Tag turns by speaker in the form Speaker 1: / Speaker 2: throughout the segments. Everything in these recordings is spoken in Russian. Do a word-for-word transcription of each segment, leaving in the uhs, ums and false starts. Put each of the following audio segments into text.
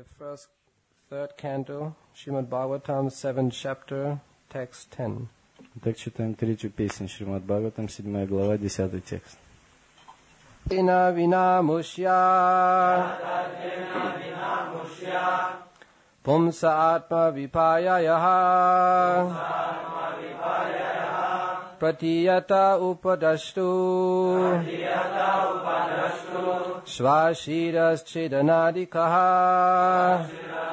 Speaker 1: the first, third canto, Srimad Bhagavatam, seventh chapter, text ten.
Speaker 2: Так читаем третью песню Шримад Бхагаватам, седьмая глава, десятый текст.
Speaker 1: Ина вина мушья пумса атма випаяяха пратията упадашту шваширас чеданадикаха.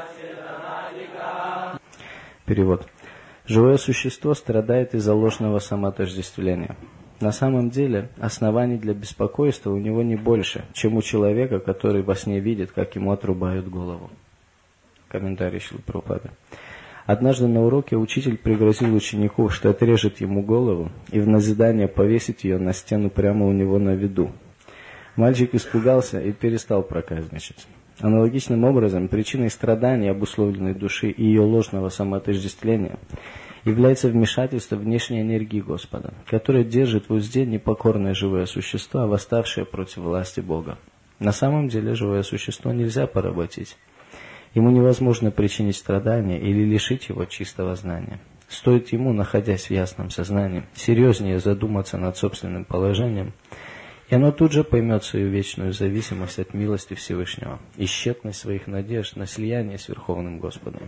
Speaker 2: Перевод. Живое существо страдает из-за ложного самоотождествления. На самом деле, оснований для беспокойства у него не больше, чем у человека, который во сне видит, как ему отрубают голову. Комментарий Шрилы Прабхупады. Однажды на уроке учитель пригрозил ученику, что отрежет ему голову и в назидание повесит ее на стену прямо у него на виду. Мальчик испугался и перестал проказничать. Аналогичным образом, причиной страданий обусловленной души и ее ложного самоотождествления является вмешательство внешней энергии Господа, которая держит в узде непокорное живое существо, восставшее против власти Бога. На самом деле живое существо нельзя поработить. Ему невозможно причинить страдания или лишить его чистого знания. Стоит ему, находясь в ясном сознании, серьезнее задуматься над собственным положением, и оно тут же поймет свою вечную зависимость от милости Всевышнего и тщетность своих надежд на слияние с Верховным Господом.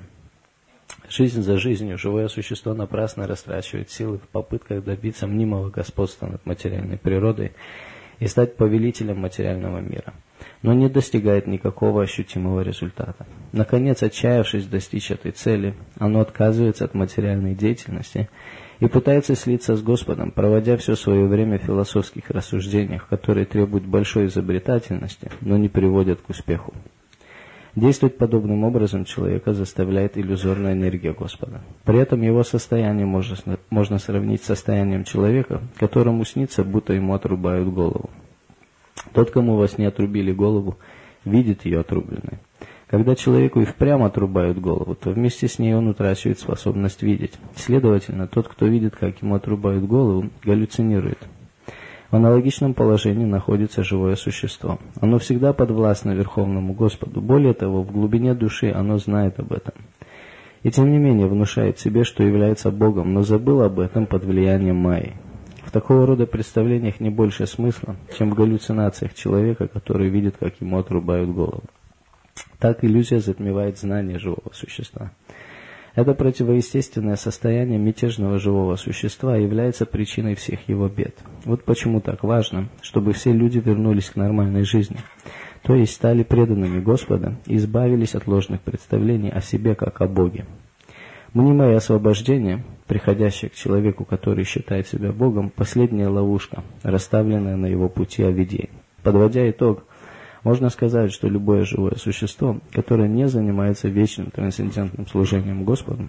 Speaker 2: Жизнь за жизнью живое существо напрасно растрачивает силы в попытках добиться мнимого господства над материальной природой и стать повелителем материального мира, но не достигает никакого ощутимого результата. Наконец, отчаявшись достичь этой цели, оно отказывается от материальной деятельности и пытается слиться с Господом, проводя все свое время в философских рассуждениях, которые требуют большой изобретательности, но не приводят к успеху. Действовать подобным образом человека заставляет иллюзорная энергия Господа. При этом его состояние можно, можно сравнить с состоянием человека, которому снится, будто ему отрубают голову. Тот, кому во сне отрубили голову, видит ее отрубленной. Когда человеку и впрямь отрубают голову, то вместе с ней он утрачивает способность видеть. Следовательно, тот, кто видит, как ему отрубают голову, галлюцинирует. В аналогичном положении находится живое существо. Оно всегда подвластно Верховному Господу. Более того, в глубине души оно знает об этом. И тем не менее внушает себе, что является Богом, но забыл об этом под влиянием Майи. В такого рода представлениях не больше смысла, чем в галлюцинациях человека, который видит, как ему отрубают голову. Так иллюзия затмевает знание живого существа. Это противоестественное состояние мятежного живого существа является причиной всех его бед. Вот почему так важно, чтобы все люди вернулись к нормальной жизни, то есть стали преданными Господа и избавились от ложных представлений о себе как о Боге. Мнимое освобождение, приходящее к человеку, который считает себя Богом, последняя ловушка, расставленная на его пути овидений. Подводя итог, можно сказать, что любое живое существо, которое не занимается вечным трансцендентным служением Господу,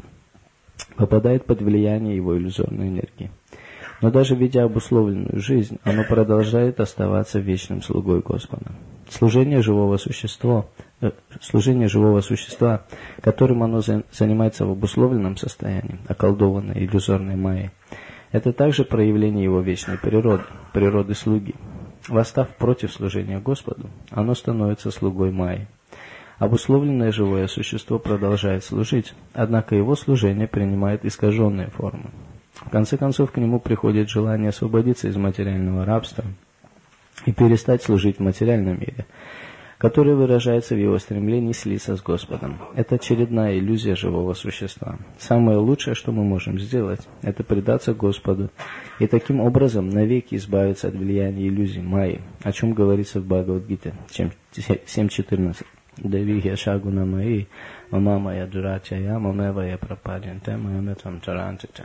Speaker 2: попадает под влияние его иллюзорной энергии. Но даже ведя обусловленную жизнь, оно продолжает оставаться вечным слугой Господа. Служение живого существа, э, служение живого существа, которым оно за, занимается в обусловленном состоянии, околдованное иллюзорной майей, это также проявление его вечной природы, природы слуги. Восстав против служения Господу, оно становится слугой Майи. Обусловленное живое существо продолжает служить, однако его служение принимает искаженные формы. В конце концов, к нему приходит желание освободиться из материального рабства и перестать служить в материальном мире, которое выражается в его стремлении слиться с Господом. Это очередная иллюзия живого существа. Самое лучшее, что мы можем сделать, это предаться Господу и таким образом навеки избавиться от влияния иллюзий Майи, о чем говорится в Бхагавад-гите семь четырнадцать. Девихья шагуна Майи, мама я дурачая, мамева я пропаденте, маметрам тарантите.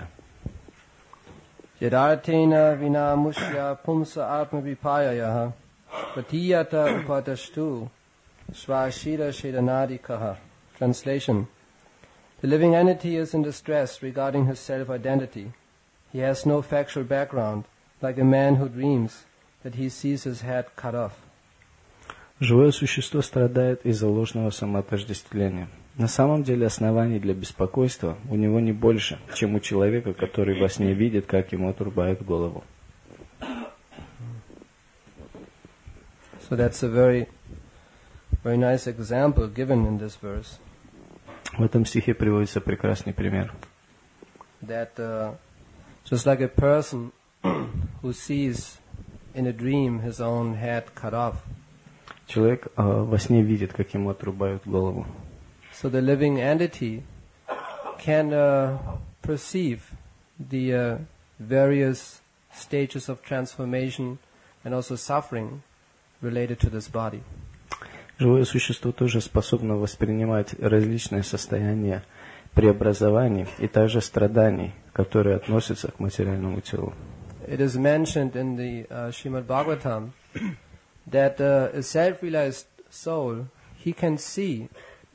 Speaker 1: Yadarthena vina mushya pumsa atma vipayaya pratiyata upadashtu svashira shedanadikaha. Translation. The living entity is in distress regarding his self-identity. He has no factual background, like a man who dreams that he sees his head cut off.
Speaker 2: Живое существо страдает из-за ложного самоотождествления. На самом деле оснований для беспокойства у него не больше, чем у человека, который во сне видит, как ему отрубают голову.
Speaker 1: So that's a very very nice example given in this verse.
Speaker 2: В этом стихе приводится прекрасный пример.
Speaker 1: That uh, just like a person who sees in a dream his own head cut off.
Speaker 2: Человек э, во сне видит, как ему отрубают голову.
Speaker 1: So the living entity can uh, perceive the uh, various stages of transformation and also suffering related to this body.
Speaker 2: Живое существо тоже способно воспринимать различные состояния преобразований и также страданий, которые относятся к материальному телу.
Speaker 1: It is mentioned in the uh, Srimad Bhagavatam that uh, a self-realized soul, he can see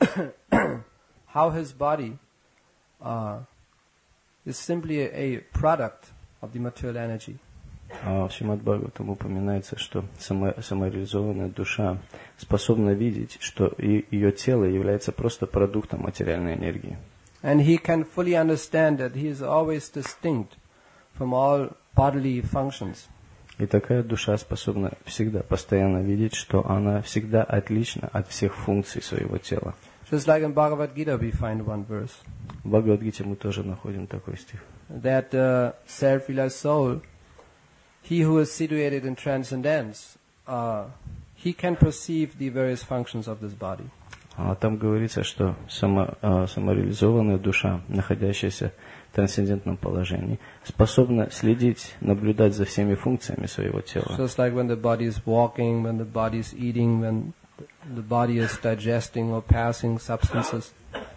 Speaker 1: how his body uh, is simply a, a product of the material energy.
Speaker 2: В Шримад Бхагаватам упоминается, что само, самореализованная душа способна видеть, что и, ее тело является просто продуктом материальной энергии.
Speaker 1: And he can fully understand that he is always distinct from all bodily functions.
Speaker 2: И такая душа способна всегда, постоянно видеть, что она всегда отлична от всех функций своего тела.
Speaker 1: Just like in Bhagavad Gita we find one verse.
Speaker 2: В Бхагавад-гите мы тоже находим такой стих.
Speaker 1: That uh, self-realized soul, he who is situated in transcendence, uh, he can perceive the various functions of this body.
Speaker 2: А там говорится, что само, а, самореализованная душа, находящаяся в трансцендентном положении, способна следить, наблюдать за всеми функциями своего тела.
Speaker 1: Just like when the body is walking, when the body is eating, when the body is digesting or passing substances.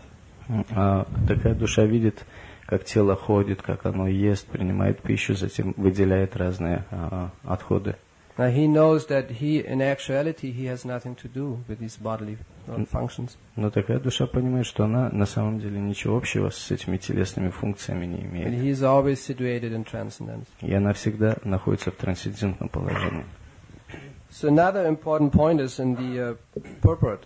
Speaker 2: А такая душа видит, как тело ходит, как оно ест, принимает пищу, затем выделяет разные а, отходы.
Speaker 1: Now he knows that he, in actuality, he has nothing to do with these bodily functions.
Speaker 2: Но такая душа понимает, что она на самом деле ничего общего с этими телесными функциями не
Speaker 1: And
Speaker 2: имеет.
Speaker 1: he is always situated in transcendence.
Speaker 2: И она всегда находится в трансцендентном положении.
Speaker 1: So another important point is in the uh, purport.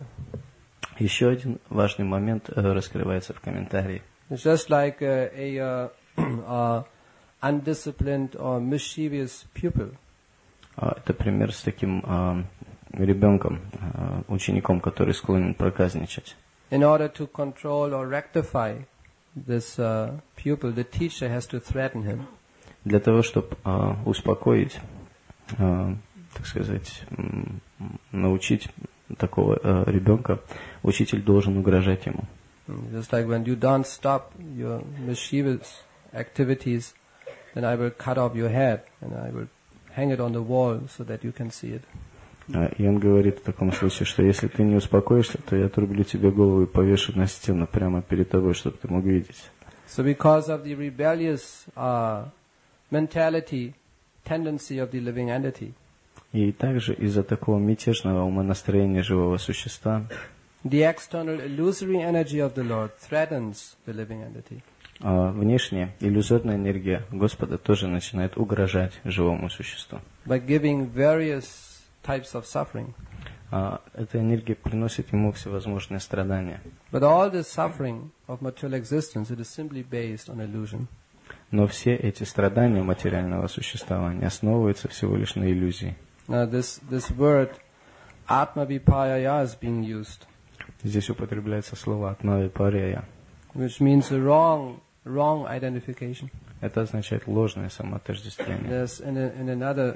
Speaker 2: Еще один важный момент э, раскрывается в комментарии.
Speaker 1: It's just like uh, a uh, uh, undisciplined or mischievous pupil.
Speaker 2: Это пример с таким э, ребенком, э, учеником, который склонен проказничать.
Speaker 1: In order to control or rectify this uh, pupil, the teacher has to threaten him.
Speaker 2: Для того, чтобы э, успокоить, э, так сказать, м, научить такого э, ребенка, учитель должен угрожать ему.
Speaker 1: Just like when you don't stop your mischievous activities, then I will cut off your head and I will hang it on the wall so that you can see it.
Speaker 2: И он говорит в таком случае, что если ты не успокоишься, то я отрублю тебе голову и повешу на стену прямо перед тобой, чтобы ты мог видеть.
Speaker 1: So because of the rebellious uh, mentality, tendency of the living entity,
Speaker 2: И также из-за такого мятежного умонастроения живого существа
Speaker 1: the external illusory energy of the Lord threatens the living entity.
Speaker 2: а внешняя иллюзорная энергия Господа тоже начинает угрожать живому существу.
Speaker 1: By giving various types of suffering.
Speaker 2: А эта энергия приносит ему всевозможные страдания.
Speaker 1: But all this suffering of material existence, it is simply based on illusion.
Speaker 2: Но все эти страдания материального существования основываются всего лишь на иллюзии.
Speaker 1: Now this, this word Atma Vipayaya is being used,
Speaker 2: Здесь употребляется слово «атмавипария».
Speaker 1: which means a wrong, wrong identification.
Speaker 2: Это означает ложное самоотождествление.
Speaker 1: There's in, a, in another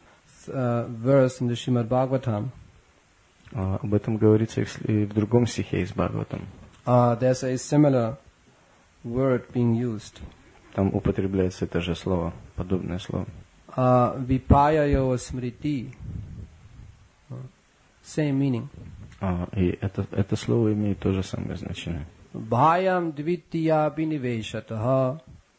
Speaker 1: uh, verse in the Srimad Bhagavatam,
Speaker 2: А, об этом говорится и в, и в другом стихе из Бхагаватам.
Speaker 1: uh, there's a similar word being used.
Speaker 2: Там употребляется это же слово, подобное слово.
Speaker 1: Uh, Vipayayo Smriti. Uh, same meaning.
Speaker 2: А, и это, это слово имеет то же самое значение.
Speaker 1: Bhayam dvitiya biniveshataha,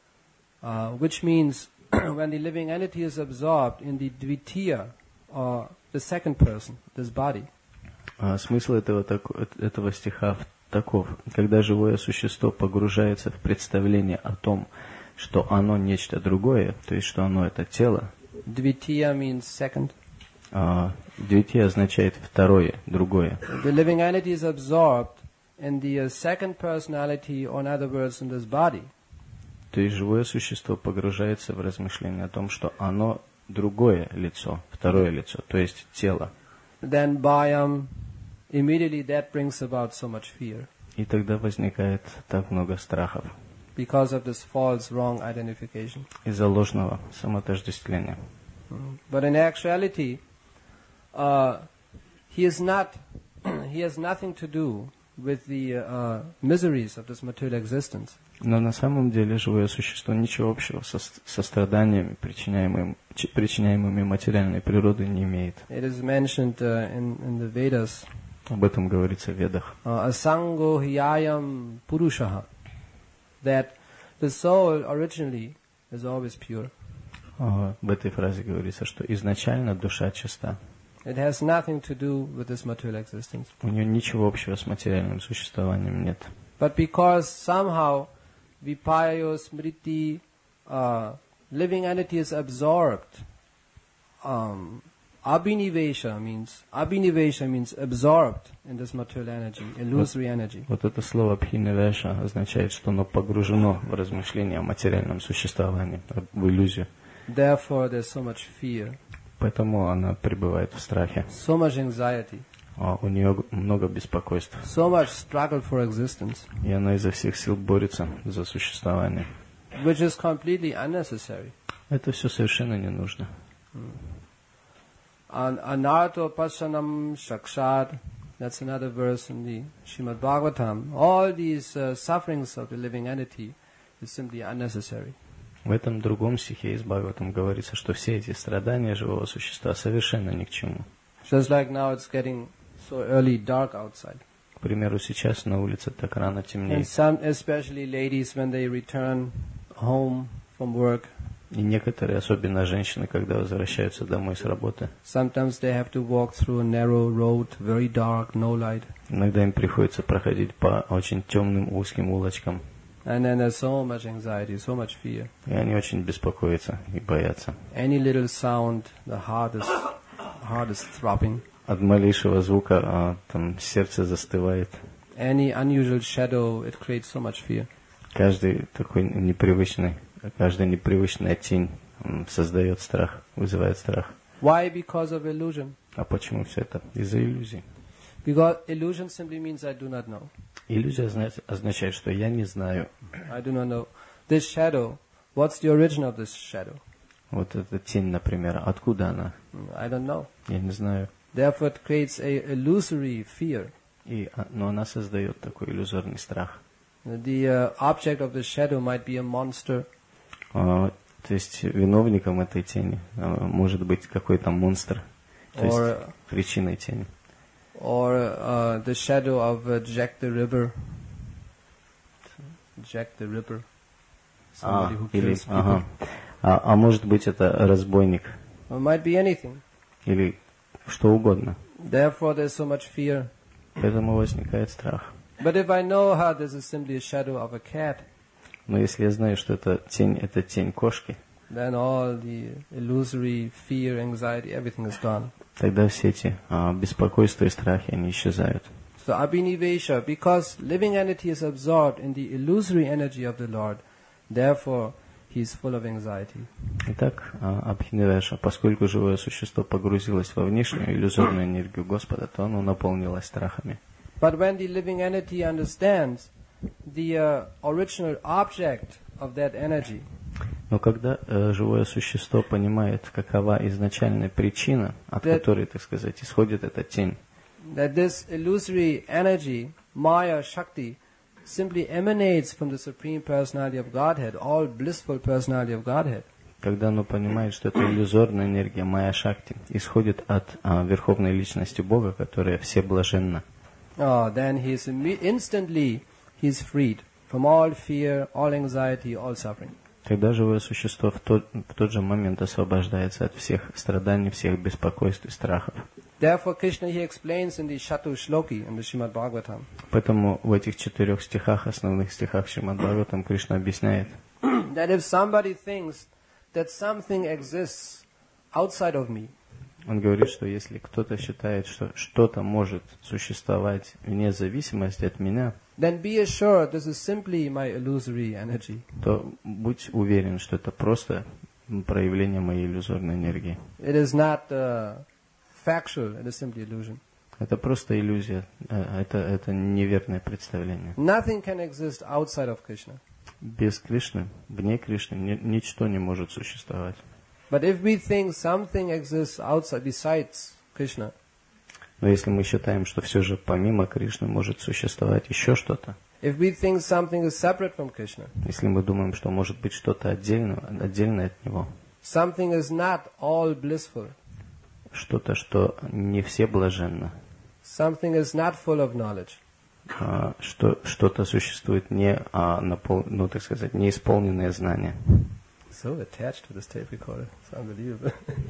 Speaker 1: uh, which means when the living entity is absorbed in the dvitiya, or the second person, this body.
Speaker 2: А смысл этого, этого стиха таков: когда живое существо погружается в представление о том, что оно нечто другое, то есть что оно это тело.
Speaker 1: Dvitiya means second.
Speaker 2: А, двити означает второе, другое.
Speaker 1: The living entity is absorbed in the uh, second personality, or in other words, in this body.
Speaker 2: То есть живое существо погружается в размышление о том, что оно другое лицо, второе лицо, то есть тело.
Speaker 1: Then bhayam immediately that brings about so much fear.
Speaker 2: И тогда возникает так много страхов
Speaker 1: Because of this false, wrong identification.
Speaker 2: из-за ложного самоотождествления.
Speaker 1: Mm. But in actuality, uh, he is not, he has nothing to do with the uh, miseries of this material existence.
Speaker 2: Но на самом деле живое существо ничего общего со, со страданиями, причиняемыми, причиняемыми материальной природой, не имеет.
Speaker 1: It is mentioned uh, in, in the Vedas.
Speaker 2: Об этом говорится в Ведах.
Speaker 1: Uh, Asango hiyayam purushaha. That the soul originally is always pure.
Speaker 2: Uh, в этой фразе говорится, что изначально душа чиста.
Speaker 1: It has nothing to do with this material existence.
Speaker 2: У нее ничего общего с материальным существованием нет.
Speaker 1: But because somehow Vipayo Smriti, uh, living entity is absorbed. Um, abhinivesha means abhinivesha means absorbed in this material energy, illusory energy.
Speaker 2: Вот это слово абхинивеша означает, что оно погружено в размышления о материальном существовании, в иллюзию.
Speaker 1: Therefore, there's so much fear.
Speaker 2: Поэтому она пребывает в страхе.
Speaker 1: So much anxiety.
Speaker 2: А у нее много беспокойств.
Speaker 1: So much struggle for existence.
Speaker 2: И она изо всех сил борется за существование.
Speaker 1: Which is completely unnecessary.
Speaker 2: Это все совершенно не нужно.
Speaker 1: An anarto pasanam shakshad. That's another verse in the Srimad Bhagavatam. All these uh, sufferings of the living entity is simply unnecessary.
Speaker 2: В этом другом стихе из Бхагаватам говорится, что все эти страдания живого существа совершенно ни к чему.
Speaker 1: Just like now it's getting so early dark outside.
Speaker 2: К примеру, сейчас на улице так рано
Speaker 1: And
Speaker 2: темнеет.
Speaker 1: some, especially ladies, when they return home from work,
Speaker 2: И некоторые, особенно женщины, когда возвращаются домой с работы,
Speaker 1: sometimes they have to walk through a narrow road, very dark, no light.
Speaker 2: иногда им приходится проходить по очень темным узким улочкам.
Speaker 1: And then there's so much anxiety, so much fear.
Speaker 2: И они очень беспокоятся и боятся.
Speaker 1: Any little sound, the heart is, heart is throbbing.
Speaker 2: От малейшего звука а, там сердце застывает.
Speaker 1: Any unusual shadow, it creates so much fear.
Speaker 2: Каждый такой непривычный, каждая непривычная тень м, создает страх, вызывает страх.
Speaker 1: Why? Because of illusion.
Speaker 2: А почему все это? Из-за иллюзий.
Speaker 1: Because illusion simply means I do not know.
Speaker 2: Иллюзия знаете, означает, что я не знаю.
Speaker 1: I do not know. This shadow, what's the origin of this shadow?
Speaker 2: Вот эта тень, например, откуда она?
Speaker 1: I don't know.
Speaker 2: Я не знаю.
Speaker 1: Therefore it creates a illusory fear.
Speaker 2: И, а, но она создает такой иллюзорный страх.
Speaker 1: The uh, object of the shadow might be a monster,
Speaker 2: А, то есть виновником этой тени а, может быть какой-то монстр, то есть
Speaker 1: or
Speaker 2: причиной тени.
Speaker 1: or uh, the shadow of uh, Jack the Ripper. Jack the Ripper.
Speaker 2: А,
Speaker 1: Somebody who
Speaker 2: или,
Speaker 1: kills people.
Speaker 2: ага. а, а может быть это разбойник
Speaker 1: Or it might be anything.
Speaker 2: или что угодно.
Speaker 1: Therefore there's so much fear.
Speaker 2: Поэтому возникает страх.
Speaker 1: But if I know how this is simply a shadow of a cat,
Speaker 2: Но если я знаю, что это тень, это тень кошки,
Speaker 1: then all the illusory fear, anxiety, everything is gone.
Speaker 2: тогда все эти а, беспокойства и страхи, они исчезают.
Speaker 1: So abhinivesha, because living entity is absorbed in the illusory energy of the Lord, therefore he is full of anxiety.
Speaker 2: Итак, а, абхинивеша, поскольку живое существо погрузилось во внешнюю иллюзорную энергию Господа, то оно наполнилось страхами.
Speaker 1: But when the living entity understands the uh, original object of that energy,
Speaker 2: Но когда э, живое существо понимает, какова изначальная причина, от
Speaker 1: That-
Speaker 2: которой, так сказать, исходит эта тень,
Speaker 1: that this illusory energy, Maya Shakti, simply emanates from the Supreme Personality of Godhead, all blissful personality of Godhead,
Speaker 2: когда оно понимает, что эта иллюзорная энергия Майя Шакти исходит от а, Верховной Личности Бога, которая всеблаженна,
Speaker 1: oh, then he is imme- instantly he is freed from all fear, all anxiety, all suffering.
Speaker 2: тогда живое существо в тот, в тот же момент освобождается от всех страданий, всех беспокойств и страхов.
Speaker 1: Therefore, Krishna he explains in the Shatu Shloki in the Srimad Bhagavatam
Speaker 2: Поэтому в этих четырех стихах, основных стихах Шримад Бхагаватам, Кришна объясняет,
Speaker 1: that if somebody thinks that something exists outside of me,
Speaker 2: он говорит, что если кто-то считает, что что-то может существовать вне зависимости от меня,
Speaker 1: then be assured this is simply my illusory energy.
Speaker 2: то будь уверен, что это просто проявление моей иллюзорной энергии.
Speaker 1: It is not uh, factual, it is simply illusion.
Speaker 2: Это просто иллюзия, это, это неверное представление.
Speaker 1: Nothing can exist outside of Krishna.
Speaker 2: Без Кришны, вне Кришны, ни, ничто не может существовать.
Speaker 1: But if we think something exists outside, besides Krishna,
Speaker 2: но если мы считаем, что все же помимо Кришны может существовать еще что-то,
Speaker 1: if we think something is separate from Krishna,
Speaker 2: если мы думаем, что может быть что-то отдельное, отдельное от него,
Speaker 1: something is not all blissful,
Speaker 2: что-то, что не все блаженно,
Speaker 1: something is not full of knowledge,
Speaker 2: а, что что-то существует не, а, напол, ну, так сказать, неисполненное знание.
Speaker 1: So attached to this tape recorder, it's unbelievable.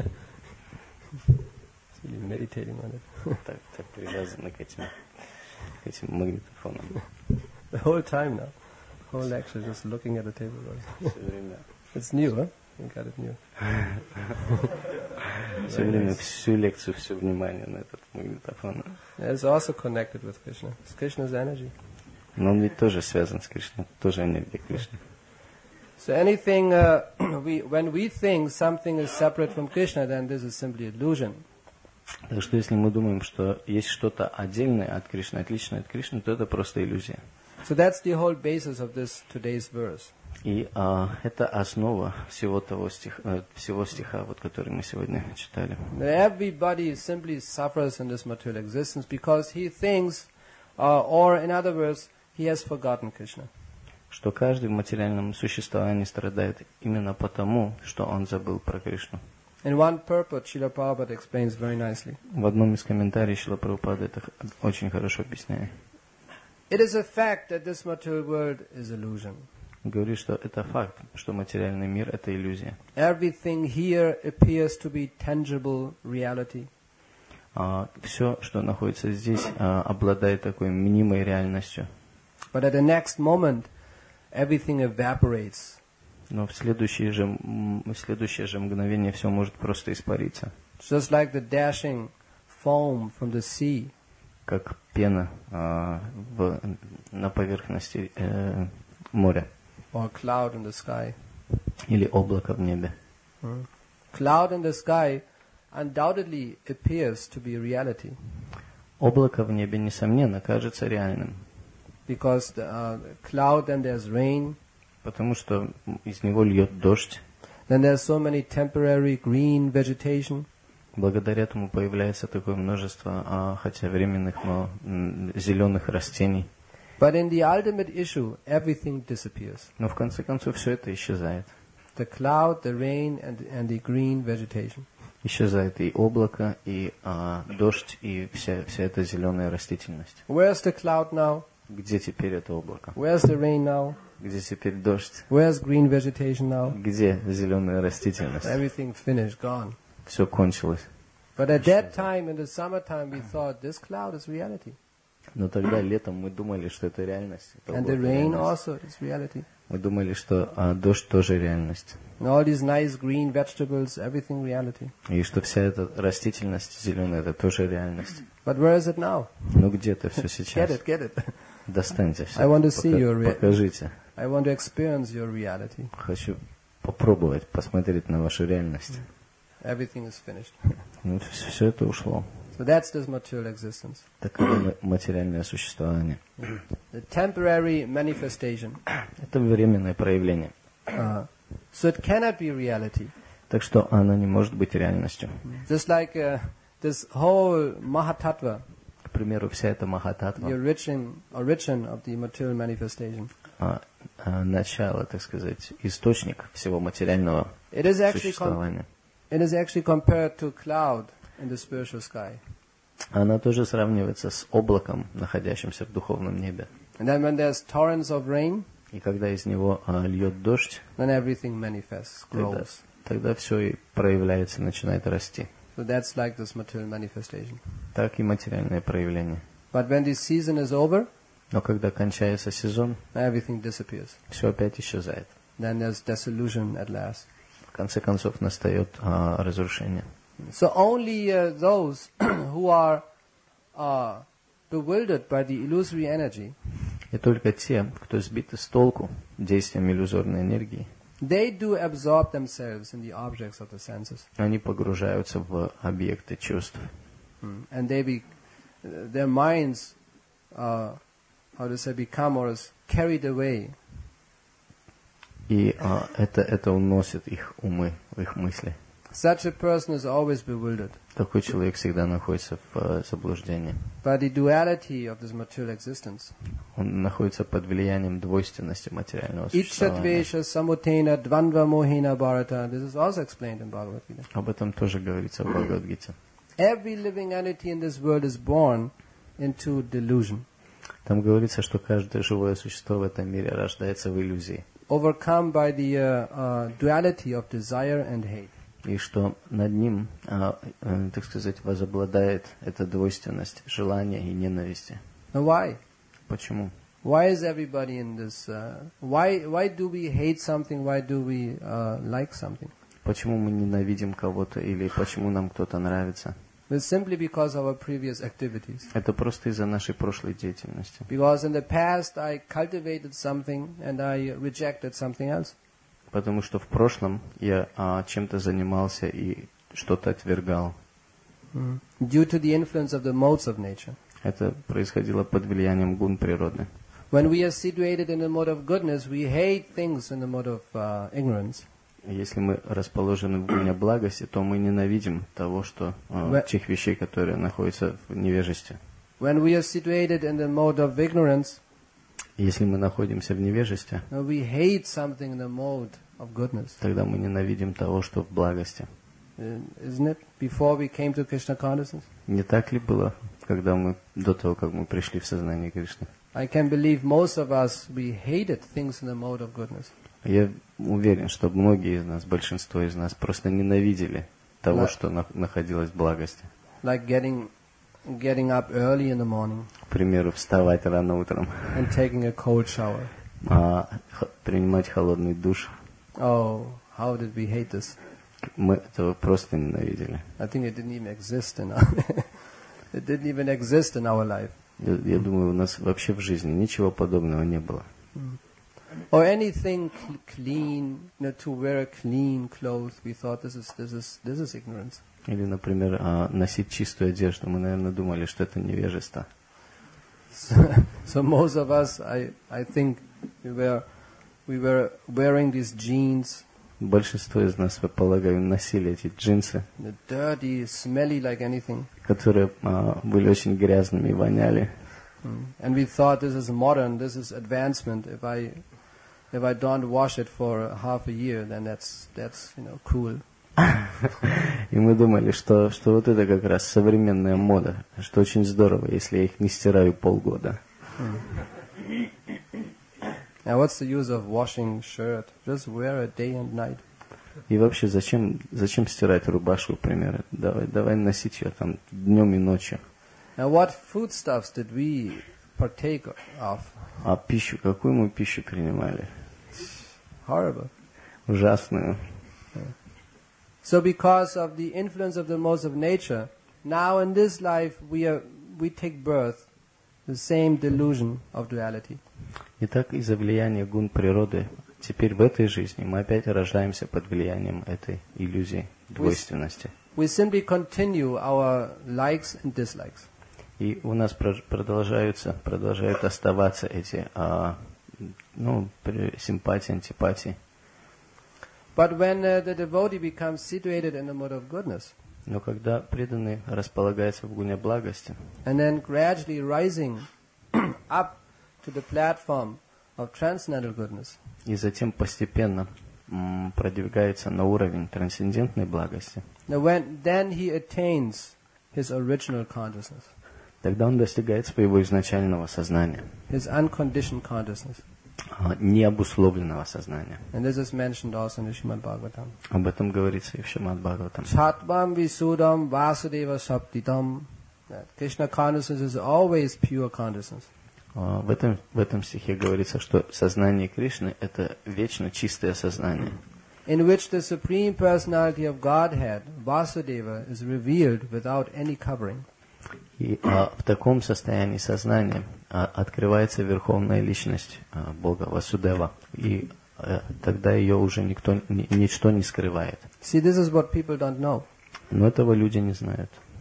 Speaker 1: It's really meditating on it.
Speaker 2: Так, так привязаны к этим, к этим магнитофонам.
Speaker 1: The whole time now, the whole lecture just looking at the tape recorder.
Speaker 2: Все время.
Speaker 1: It's new, huh? You got it new.
Speaker 2: Все время, всю лекцию, все внимание на этот магнитофон.
Speaker 1: It's also connected with Krishna. It's Krishna's energy.
Speaker 2: Но он ведь тоже связан с Кришной, тоже энергия Кришны.
Speaker 1: So anything, uh, we, when we think something is separate from Krishna, then this is simply illusion.
Speaker 2: Так что если мы думаем, что есть что-то отдельное от Кришны, отличное от Кришны, то это просто иллюзия.
Speaker 1: So that's the whole basis of this today's verse.
Speaker 2: И а, это основа всего того стиха, всего стиха, вот, который мы сегодня читали.
Speaker 1: Everybody simply suffers in this material existence because he thinks, uh, or in other words, he has forgotten Krishna.
Speaker 2: Что каждый в материальном существовании страдает именно потому, что он забыл про Кришну.
Speaker 1: In one purport, Srila Prabhupada explains very nicely.
Speaker 2: В одном из комментариев Шрила Прабхупада это очень хорошо объясняет.
Speaker 1: It is a fact that this material world is illusion.
Speaker 2: Говорит, что это факт, что материальный мир – это иллюзия.
Speaker 1: Everything here appears to be tangible reality.
Speaker 2: А, все, что находится здесь, а, обладает такой мнимой реальностью.
Speaker 1: But at the next moment, everything evaporates.
Speaker 2: Но в следующее же, в следующее же мгновение все может просто испариться.
Speaker 1: Just like the dashing foam from the sea.
Speaker 2: Как пена а, в, на поверхности э, моря.
Speaker 1: Or cloud in the sky.
Speaker 2: Или облако в небе.
Speaker 1: Hmm. Cloud in the sky undoubtedly appears to be reality.
Speaker 2: Облако в небе, несомненно, кажется реальным.
Speaker 1: Because the uh, cloud, then there's rain.
Speaker 2: Потому что из него льет дождь.
Speaker 1: Then there's so many temporary green vegetation.
Speaker 2: Благодаря этому появляется такое множество, а, хотя временных, но м, зеленых растений.
Speaker 1: But in the ultimate issue, everything disappears.
Speaker 2: Но в конце концов все это исчезает.
Speaker 1: The cloud, the rain, and, and the green vegetation.
Speaker 2: Исчезает и облако, и а, дождь, и вся, вся эта зеленая растительность.
Speaker 1: Where's the cloud now?
Speaker 2: Где теперь это облако?
Speaker 1: Where's the rain now?
Speaker 2: Где теперь дождь?
Speaker 1: Where's green vegetation now?
Speaker 2: Где зеленая растительность?
Speaker 1: Everything finished, gone.
Speaker 2: Все кончилось.
Speaker 1: But at that time, in the summertime, we thought this cloud is reality.
Speaker 2: Но тогда летом мы думали, что это реальность. Это
Speaker 1: And the
Speaker 2: облако
Speaker 1: rain
Speaker 2: реальность.
Speaker 1: also is reality.
Speaker 2: Мы думали, что а, дождь тоже реальность.
Speaker 1: And all these nice green vegetables, everything reality.
Speaker 2: И что вся эта растительность зеленая, это тоже реальность.
Speaker 1: But where is it now?
Speaker 2: Ну где это все
Speaker 1: Get
Speaker 2: сейчас?
Speaker 1: it, get it.
Speaker 2: Достаньте все.
Speaker 1: I want to see your rea-
Speaker 2: Покажите.
Speaker 1: I want to experience your reality.
Speaker 2: Хочу попробовать посмотреть на вашу реальность.
Speaker 1: Everything is finished.
Speaker 2: Ну, все это ушло.
Speaker 1: So that's this material existence.
Speaker 2: Таково материальное существование.
Speaker 1: The temporary manifestation.
Speaker 2: Это временное проявление.
Speaker 1: Uh, so it cannot be reality.
Speaker 2: Так что оно не может быть реальностью.
Speaker 1: Just like uh, this whole Mahatattva,
Speaker 2: К примеру, вся эта
Speaker 1: the
Speaker 2: махататва,
Speaker 1: origin, origin of the material manifestation.
Speaker 2: а, а, начало, так сказать, источник всего материального
Speaker 1: It is actually com-
Speaker 2: существования.
Speaker 1: it is actually compared to cloud in the spiritual sky.
Speaker 2: Она тоже сравнивается с облаком, находящимся в духовном небе.
Speaker 1: And then when there's torrents of rain,
Speaker 2: И когда из него а, льет дождь,
Speaker 1: then everything manifests,
Speaker 2: тогда,
Speaker 1: grows.
Speaker 2: тогда все и проявляется, начинает расти.
Speaker 1: So that's like this material manifestation.
Speaker 2: Так и материальное проявление.
Speaker 1: But when the season is over,
Speaker 2: Но когда кончается сезон,
Speaker 1: everything disappears.
Speaker 2: все опять исчезает.
Speaker 1: Then there's dissolution at last.
Speaker 2: В конце концов настает а, разрушение.
Speaker 1: So only uh, those who are uh, bewildered by the illusory energy,
Speaker 2: И только те, кто сбиты с толку действием иллюзорной энергии,
Speaker 1: they do absorb themselves in the objects of the senses.
Speaker 2: они погружаются в объекты чувств.
Speaker 1: Mm. And they be, their minds, uh, how to say, become or is carried away.
Speaker 2: И а, это, это уносит их умы, их мысли.
Speaker 1: Such a person is always bewildered.
Speaker 2: Такой человек всегда находится в uh, заблуждении.
Speaker 1: By the duality of this material existence.
Speaker 2: Он находится под влиянием двойственности материального существования.
Speaker 1: Icchatvesha samutena dvandva mohena bharata. This is also explained in Bhagavad Gita.
Speaker 2: Об этом тоже говорится в Бхагавад-гите.
Speaker 1: Every living entity in this world is born into delusion.
Speaker 2: Там говорится, что каждое живое существо в этом мире рождается в иллюзии.
Speaker 1: Overcome by the uh, uh, duality of desire and hate.
Speaker 2: И что над ним, а, э, так сказать, возобладает эта двойственность желания и ненависти.
Speaker 1: Now why?
Speaker 2: Почему?
Speaker 1: Why is everybody in this? Uh, why why do we hate something? Why do we uh, like something?
Speaker 2: Почему мы ненавидим кого-то или почему нам кто-то нравится?
Speaker 1: It's simply because of our previous activities.
Speaker 2: Это просто из-за нашей прошлой деятельности.
Speaker 1: Because in the past I cultivated something and I rejected something else.
Speaker 2: Потому что в прошлом я а, чем-то занимался и что-то отвергал.
Speaker 1: Mm. Due to the influence of the modes of nature.
Speaker 2: Это происходило под влиянием гун природы.
Speaker 1: When we are situated in the mode of goodness, we hate things in the mode of uh, ignorance.
Speaker 2: Если мы расположены в гуне благости, то мы ненавидим того, что а, тех вещей, которые находятся в невежестве.
Speaker 1: When we are situated in the mode of ignorance,
Speaker 2: если мы находимся в невежестве,
Speaker 1: we hate something in the mode of goodness.
Speaker 2: Тогда мы ненавидим того, что в благости.
Speaker 1: Isn't it? Before we came to Krishna consciousness?
Speaker 2: Не так ли было, когда мы до того, как мы пришли в сознание Кришны?
Speaker 1: I can believe most of us we hated things in the mode of goodness.
Speaker 2: Я уверен, что многие из нас, большинство из нас, просто ненавидели того, like, что на, находилось в благости.
Speaker 1: Like getting getting up early in the morning.
Speaker 2: К примеру, вставать рано утром.
Speaker 1: And taking a cold shower.
Speaker 2: А, х, принимать холодный душ.
Speaker 1: Oh, how did we hate this?
Speaker 2: Мы этого просто ненавидели.
Speaker 1: I think it didn't even exist in our it didn't even exist in our life.
Speaker 2: Я, я думаю, у нас вообще в жизни ничего подобного не было.
Speaker 1: Mm. Or anything clean, you know, to wear a clean clothes, we thought this is this is this is ignorance.
Speaker 2: Или, например, носить чистую одежду. Мы, наверное, думали, что это невежество.
Speaker 1: So, so most of us, I I think, we were we were wearing these jeans.
Speaker 2: Большинство из нас, я полагаю, носили эти джинсы,
Speaker 1: dirty, smelly like anything,
Speaker 2: которые а, были очень грязными и воняли.
Speaker 1: Mm. And we thought this is modern, this is advancement. If I if I don't wash it for half a year, then that's that's you know cool.
Speaker 2: И мы думали, что что вот это как раз современная мода, что очень здорово, если я их не стираю полгода.
Speaker 1: Mm. Now what's the use of washing shirt? Just wear it day and night.
Speaker 2: И вообще, зачем зачем стирать рубашку, к примеру? Давай давай носить ее там днем и ночью.
Speaker 1: Now what foodstuffs did we partake of?
Speaker 2: А пищу, какую мы пищу принимали?
Speaker 1: Horrible.
Speaker 2: Ужасную.
Speaker 1: So because of the influence of the modes of nature, now in this life we are we take birth the same delusion of duality.
Speaker 2: Итак, из-за влияния гун природы, теперь в этой жизни мы опять рождаемся под влиянием этой иллюзии двойственности.
Speaker 1: We, we simply continue our likes and dislikes.
Speaker 2: И у нас продолжаются, продолжают оставаться эти, а, ну, симпатии, антипатии.
Speaker 1: But when uh, the devotee becomes situated in the mode of goodness,
Speaker 2: но когда преданный располагается в гуне благости,
Speaker 1: and then gradually rising up to the platform of transcendental goodness,
Speaker 2: и затем постепенно м, продвигается на уровень трансцендентной благости,
Speaker 1: now when, then he attains his original consciousness,
Speaker 2: тогда он достигает своего изначального сознания,
Speaker 1: his unconditioned consciousness.
Speaker 2: необусловленного сознания.
Speaker 1: And this is mentioned also in the Srimad Bhagavatam.
Speaker 2: Об этом говорится и в Шримад Бхагаватам.
Speaker 1: Chatvam Visudam Vasudeva Saptitam. Krishna consciousness is always pure consciousness.
Speaker 2: В этом, в этом стихе говорится, что сознание Кришны – это вечно чистое сознание,
Speaker 1: in which the Supreme Personality of Godhead, Vasudeva, is revealed without any covering.
Speaker 2: И а, в таком состоянии сознания а, открывается Верховная Личность а, Бога, Васудева, и а, тогда ее уже никто, ни, ничто не скрывает.
Speaker 1: See, this is what people don't know.
Speaker 2: Но этого люди не знают.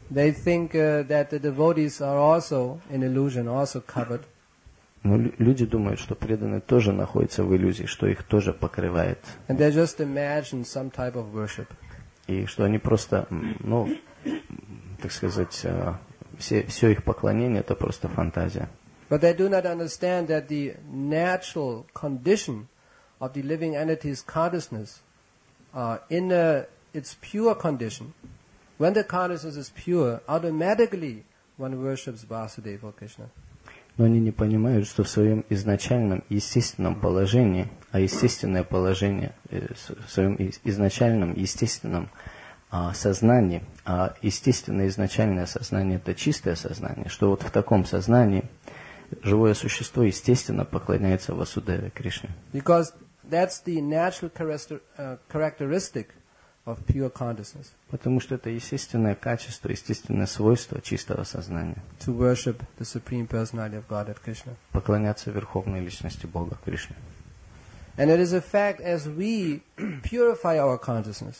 Speaker 1: They think uh, that the devotees are also in illusion, also covered.
Speaker 2: Но лю- люди думают, что преданные тоже находятся в иллюзии, что их тоже покрывает.
Speaker 1: And they just imagine some type of worship.
Speaker 2: И что они просто, м, ну, так сказать, э, все, все их поклонение это просто фантазия.
Speaker 1: But they do not understand that the natural condition of the living entity's consciousness, uh, in uh, its pure condition, when the consciousness is pure, automatically one worships Vasudeva Krishna.
Speaker 2: Но они не понимают, что в своем изначальном, естественном положении, а естественное положение, э, в своем из- изначальном, естественном а, сознании, а естественное изначальное сознание это чистое сознание, что вот в таком сознании живое существо естественно поклоняется Васудеве Кришне.
Speaker 1: Because that's the natural character, uh, characteristic of pure consciousness,
Speaker 2: Потому что это естественное качество, естественное свойство чистого сознания.
Speaker 1: to worship the Supreme Personality of Godhead Krishna.
Speaker 2: Поклоняться Верховной Личности Бога Кришне.
Speaker 1: And it is a fact as we purify our consciousness,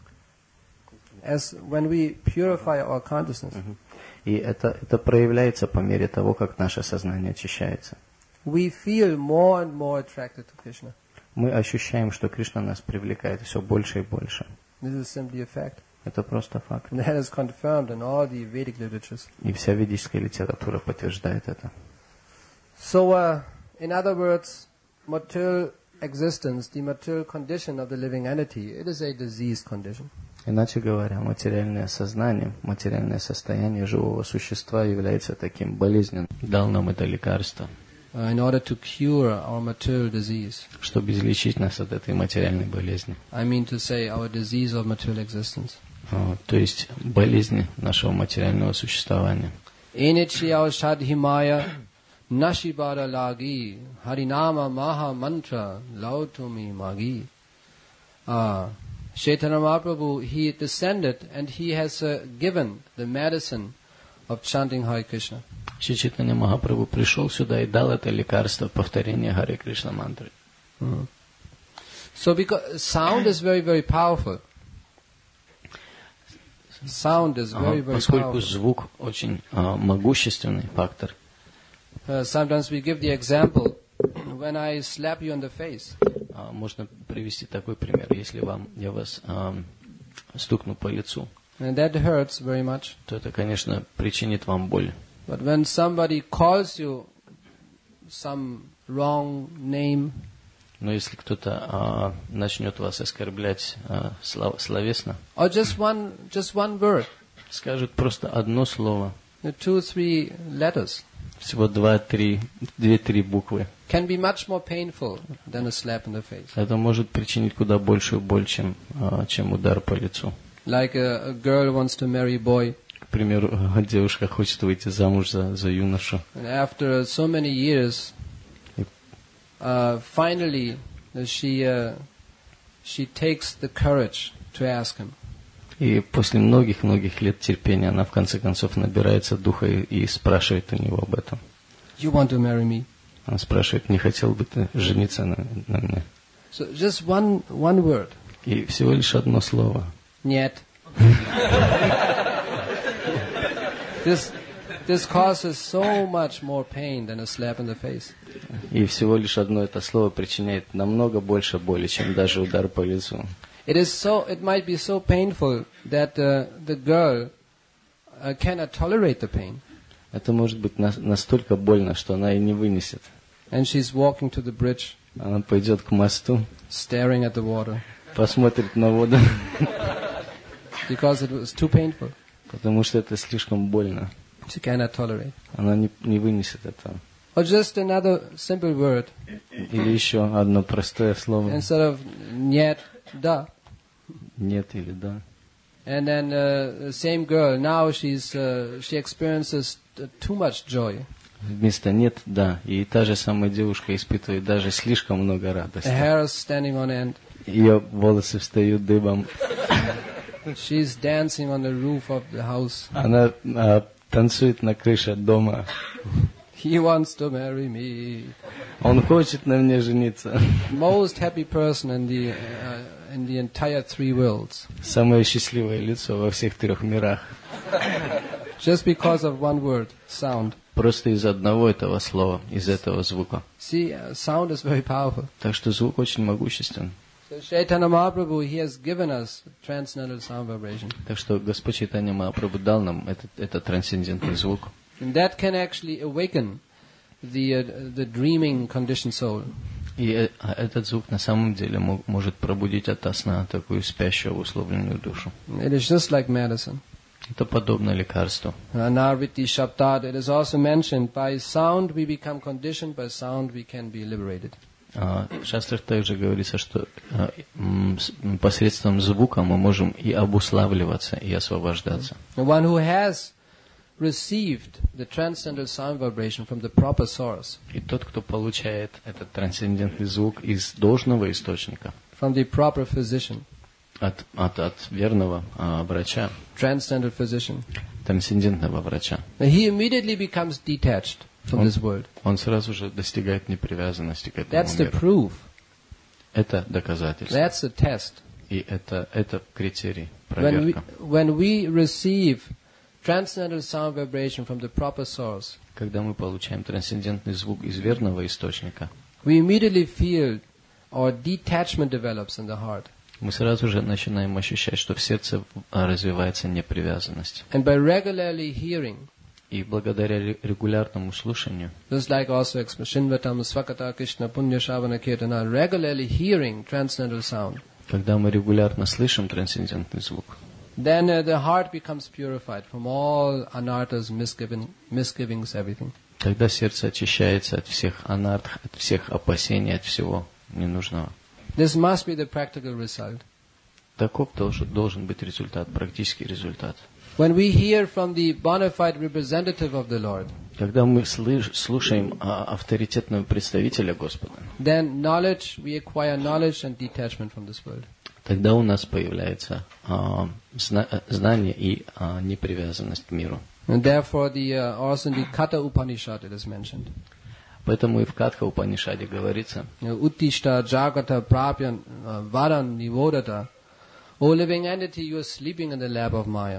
Speaker 1: as when we purify our consciousness,
Speaker 2: И это, это проявляется по мере того, как наше сознание очищается.
Speaker 1: we feel more and more attracted to Krishna.
Speaker 2: Мы ощущаем, что Кришна нас привлекает все больше и больше.
Speaker 1: This is simply a fact.
Speaker 2: Это просто факт.
Speaker 1: And that is confirmed in all the Vedic literatures.
Speaker 2: И вся ведическая литература подтверждает это.
Speaker 1: So, uh, in other words, material existence, the material condition of the living entity, it is a diseased condition.
Speaker 2: Иначе говоря, материальное сознание, материальное состояние живого существа является таким болезненным. Дал нам это лекарство,
Speaker 1: Uh, in order to cure our material disease.
Speaker 2: чтобы излечить нас от этой материальной болезни.
Speaker 1: I mean to say our disease of material existence.
Speaker 2: Вот, то есть болезни нашего материального существования.
Speaker 1: Enichya shadhimaya nashibara lagi harinama maha mantra lautumi magi. Ah, Chaitanya Mahaprabhu, he descended and he has uh, given the medicine of chanting Hare Krishna.
Speaker 2: Шри Чайтанья Махапрабху пришел сюда и дал это лекарство повторения Харе Кришна мантры.
Speaker 1: Mm. So because sound is very, very powerful. Sound is very, very
Speaker 2: Поскольку
Speaker 1: powerful.
Speaker 2: звук очень а, могущественный фактор.
Speaker 1: Uh, sometimes we give the example when I slap you on the face.
Speaker 2: А, можно привести такой пример. Если вам, я вас а, стукну по лицу,
Speaker 1: And that hurts very much.
Speaker 2: то это, конечно, причинит вам боль.
Speaker 1: But when somebody calls you some wrong name,
Speaker 2: Но если кто-то а, начнет вас оскорблять а, слов- словесно,
Speaker 1: or just one, just one word,
Speaker 2: скажет просто одно слово,
Speaker 1: the two, three letters,
Speaker 2: всего два-три, две-три буквы,
Speaker 1: can be much more painful than a slap in the face.
Speaker 2: это может причинить куда большую боль, чем, а, чем удар по лицу.
Speaker 1: Like a, a girl wants to marry a boy,
Speaker 2: К примеру, девушка хочет выйти замуж за, за юношу.
Speaker 1: and after so many years, uh, finally uh, she uh, she takes the courage to ask him.
Speaker 2: И после многих-многих лет терпения она в конце концов набирается духа и, и спрашивает у него об этом.
Speaker 1: You want to marry me?
Speaker 2: Она спрашивает, не хотел бы ты жениться на, на мне?
Speaker 1: So just one one word.
Speaker 2: И всего лишь одно слово.
Speaker 1: Нет. This this causes so much more pain than a slap in the face.
Speaker 2: И всего лишь одно это слово причиняет намного больше боли, чем даже удар по лицу.
Speaker 1: It is so. It might be so painful that uh, the girl uh, cannot tolerate the pain,
Speaker 2: Это может быть на- настолько больно, что она и не вынесет.
Speaker 1: and she's walking to the bridge,
Speaker 2: Она пойдет к мосту,
Speaker 1: staring at the water
Speaker 2: посмотрит на воду,
Speaker 1: because it was too painful.
Speaker 2: потому что это слишком больно.
Speaker 1: She cannot tolerate.
Speaker 2: Она не, не вынесет этого.
Speaker 1: Or just another simple word
Speaker 2: Или еще одно простое слово.
Speaker 1: instead of нет, да.
Speaker 2: Нет или да.
Speaker 1: And then uh, the same girl, now she's uh, she experiences t- too much joy.
Speaker 2: Вместо нет, да. И та же самая девушка испытывает даже слишком много
Speaker 1: The
Speaker 2: радости.
Speaker 1: hair is standing on end.
Speaker 2: Ее волосы встают дыбом.
Speaker 1: She's dancing on the roof of the house.
Speaker 2: Она а, танцует на крыше дома.
Speaker 1: He wants to marry me.
Speaker 2: Он хочет на мне жениться.
Speaker 1: Most happy person in the uh, in the entire three worlds.
Speaker 2: Самое счастливое лицо во всех трех мирах.
Speaker 1: Just because of one word, sound.
Speaker 2: Просто из одного этого слова, из этого звука.
Speaker 1: See, uh, sound is very powerful.
Speaker 2: Так что звук очень могуществен.
Speaker 1: So Chaitanya Mahaprabhu, he has given us transcendental sound vibration.
Speaker 2: Так что Господь Чайтанья Махапрабху дал нам этот, этот трансцендентный звук.
Speaker 1: And that can actually awaken the uh, the dreaming conditioned soul.
Speaker 2: И э, этот звук на самом деле мог, может пробудить ото сна такую спящую, условленную душу.
Speaker 1: It is just like medicine.
Speaker 2: Это подобно лекарству.
Speaker 1: Narviti Shabdad, it is also mentioned, by sound we become conditioned, by sound we can be liberated.
Speaker 2: А, в шастрах также говорится, что а, м, с- м, посредством звука мы можем и обуславливаться, и освобождаться.
Speaker 1: The one who has received the transcendental sound vibration from the proper source,
Speaker 2: И тот, кто получает этот трансцендентный звук из должного источника,
Speaker 1: from the proper physician,
Speaker 2: от, от, от верного а, врача,
Speaker 1: transcendental physician,
Speaker 2: трансцендентного врача,
Speaker 1: he immediately becomes detached from
Speaker 2: он,
Speaker 1: this world.
Speaker 2: он сразу же достигает непривязанности к этому
Speaker 1: That's the
Speaker 2: миру.
Speaker 1: proof.
Speaker 2: Это доказательство.
Speaker 1: That's the test.
Speaker 2: И это, это критерий,
Speaker 1: When we,
Speaker 2: проверка.
Speaker 1: when we receive transcendental sound vibration from the proper source,
Speaker 2: Когда мы получаем трансцендентный звук из верного источника,
Speaker 1: we immediately feel our detachment develops in the heart.
Speaker 2: мы сразу же начинаем ощущать, что в сердце а, развивается непривязанность.
Speaker 1: And by regularly hearing,
Speaker 2: И благодаря ре- регулярному слушанию,
Speaker 1: just like also Shinvatam Svakata Krishna Punya Shavana Kirtana, regularly hearing transcendental sound,
Speaker 2: когда мы регулярно слышим трансцендентный звук,
Speaker 1: then uh, the heart becomes purified from all anarthas, misgiving, misgivings, everything.
Speaker 2: тогда сердце очищается от всех анарт, от всех опасений, от всего ненужного.
Speaker 1: This must be the practical result.
Speaker 2: Таков должен, должен быть результат, практический результат.
Speaker 1: When we hear from the bona fide representative of the Lord,
Speaker 2: Когда мы слыш- слушаем а, авторитетного представителя Господа,
Speaker 1: then knowledge, we acquire knowledge and detachment from this world.
Speaker 2: тогда у нас появляется а, зна- знание и а, непривязанность к миру.
Speaker 1: And therefore, the uh, also in the Katha Upanishad it is mentioned.
Speaker 2: Поэтому и в Катха Упанишаде говорится,
Speaker 1: Uttishta Jagata Prapyan uh, Varan Nivodata. O living entity, you are sleeping in the lap of Maya.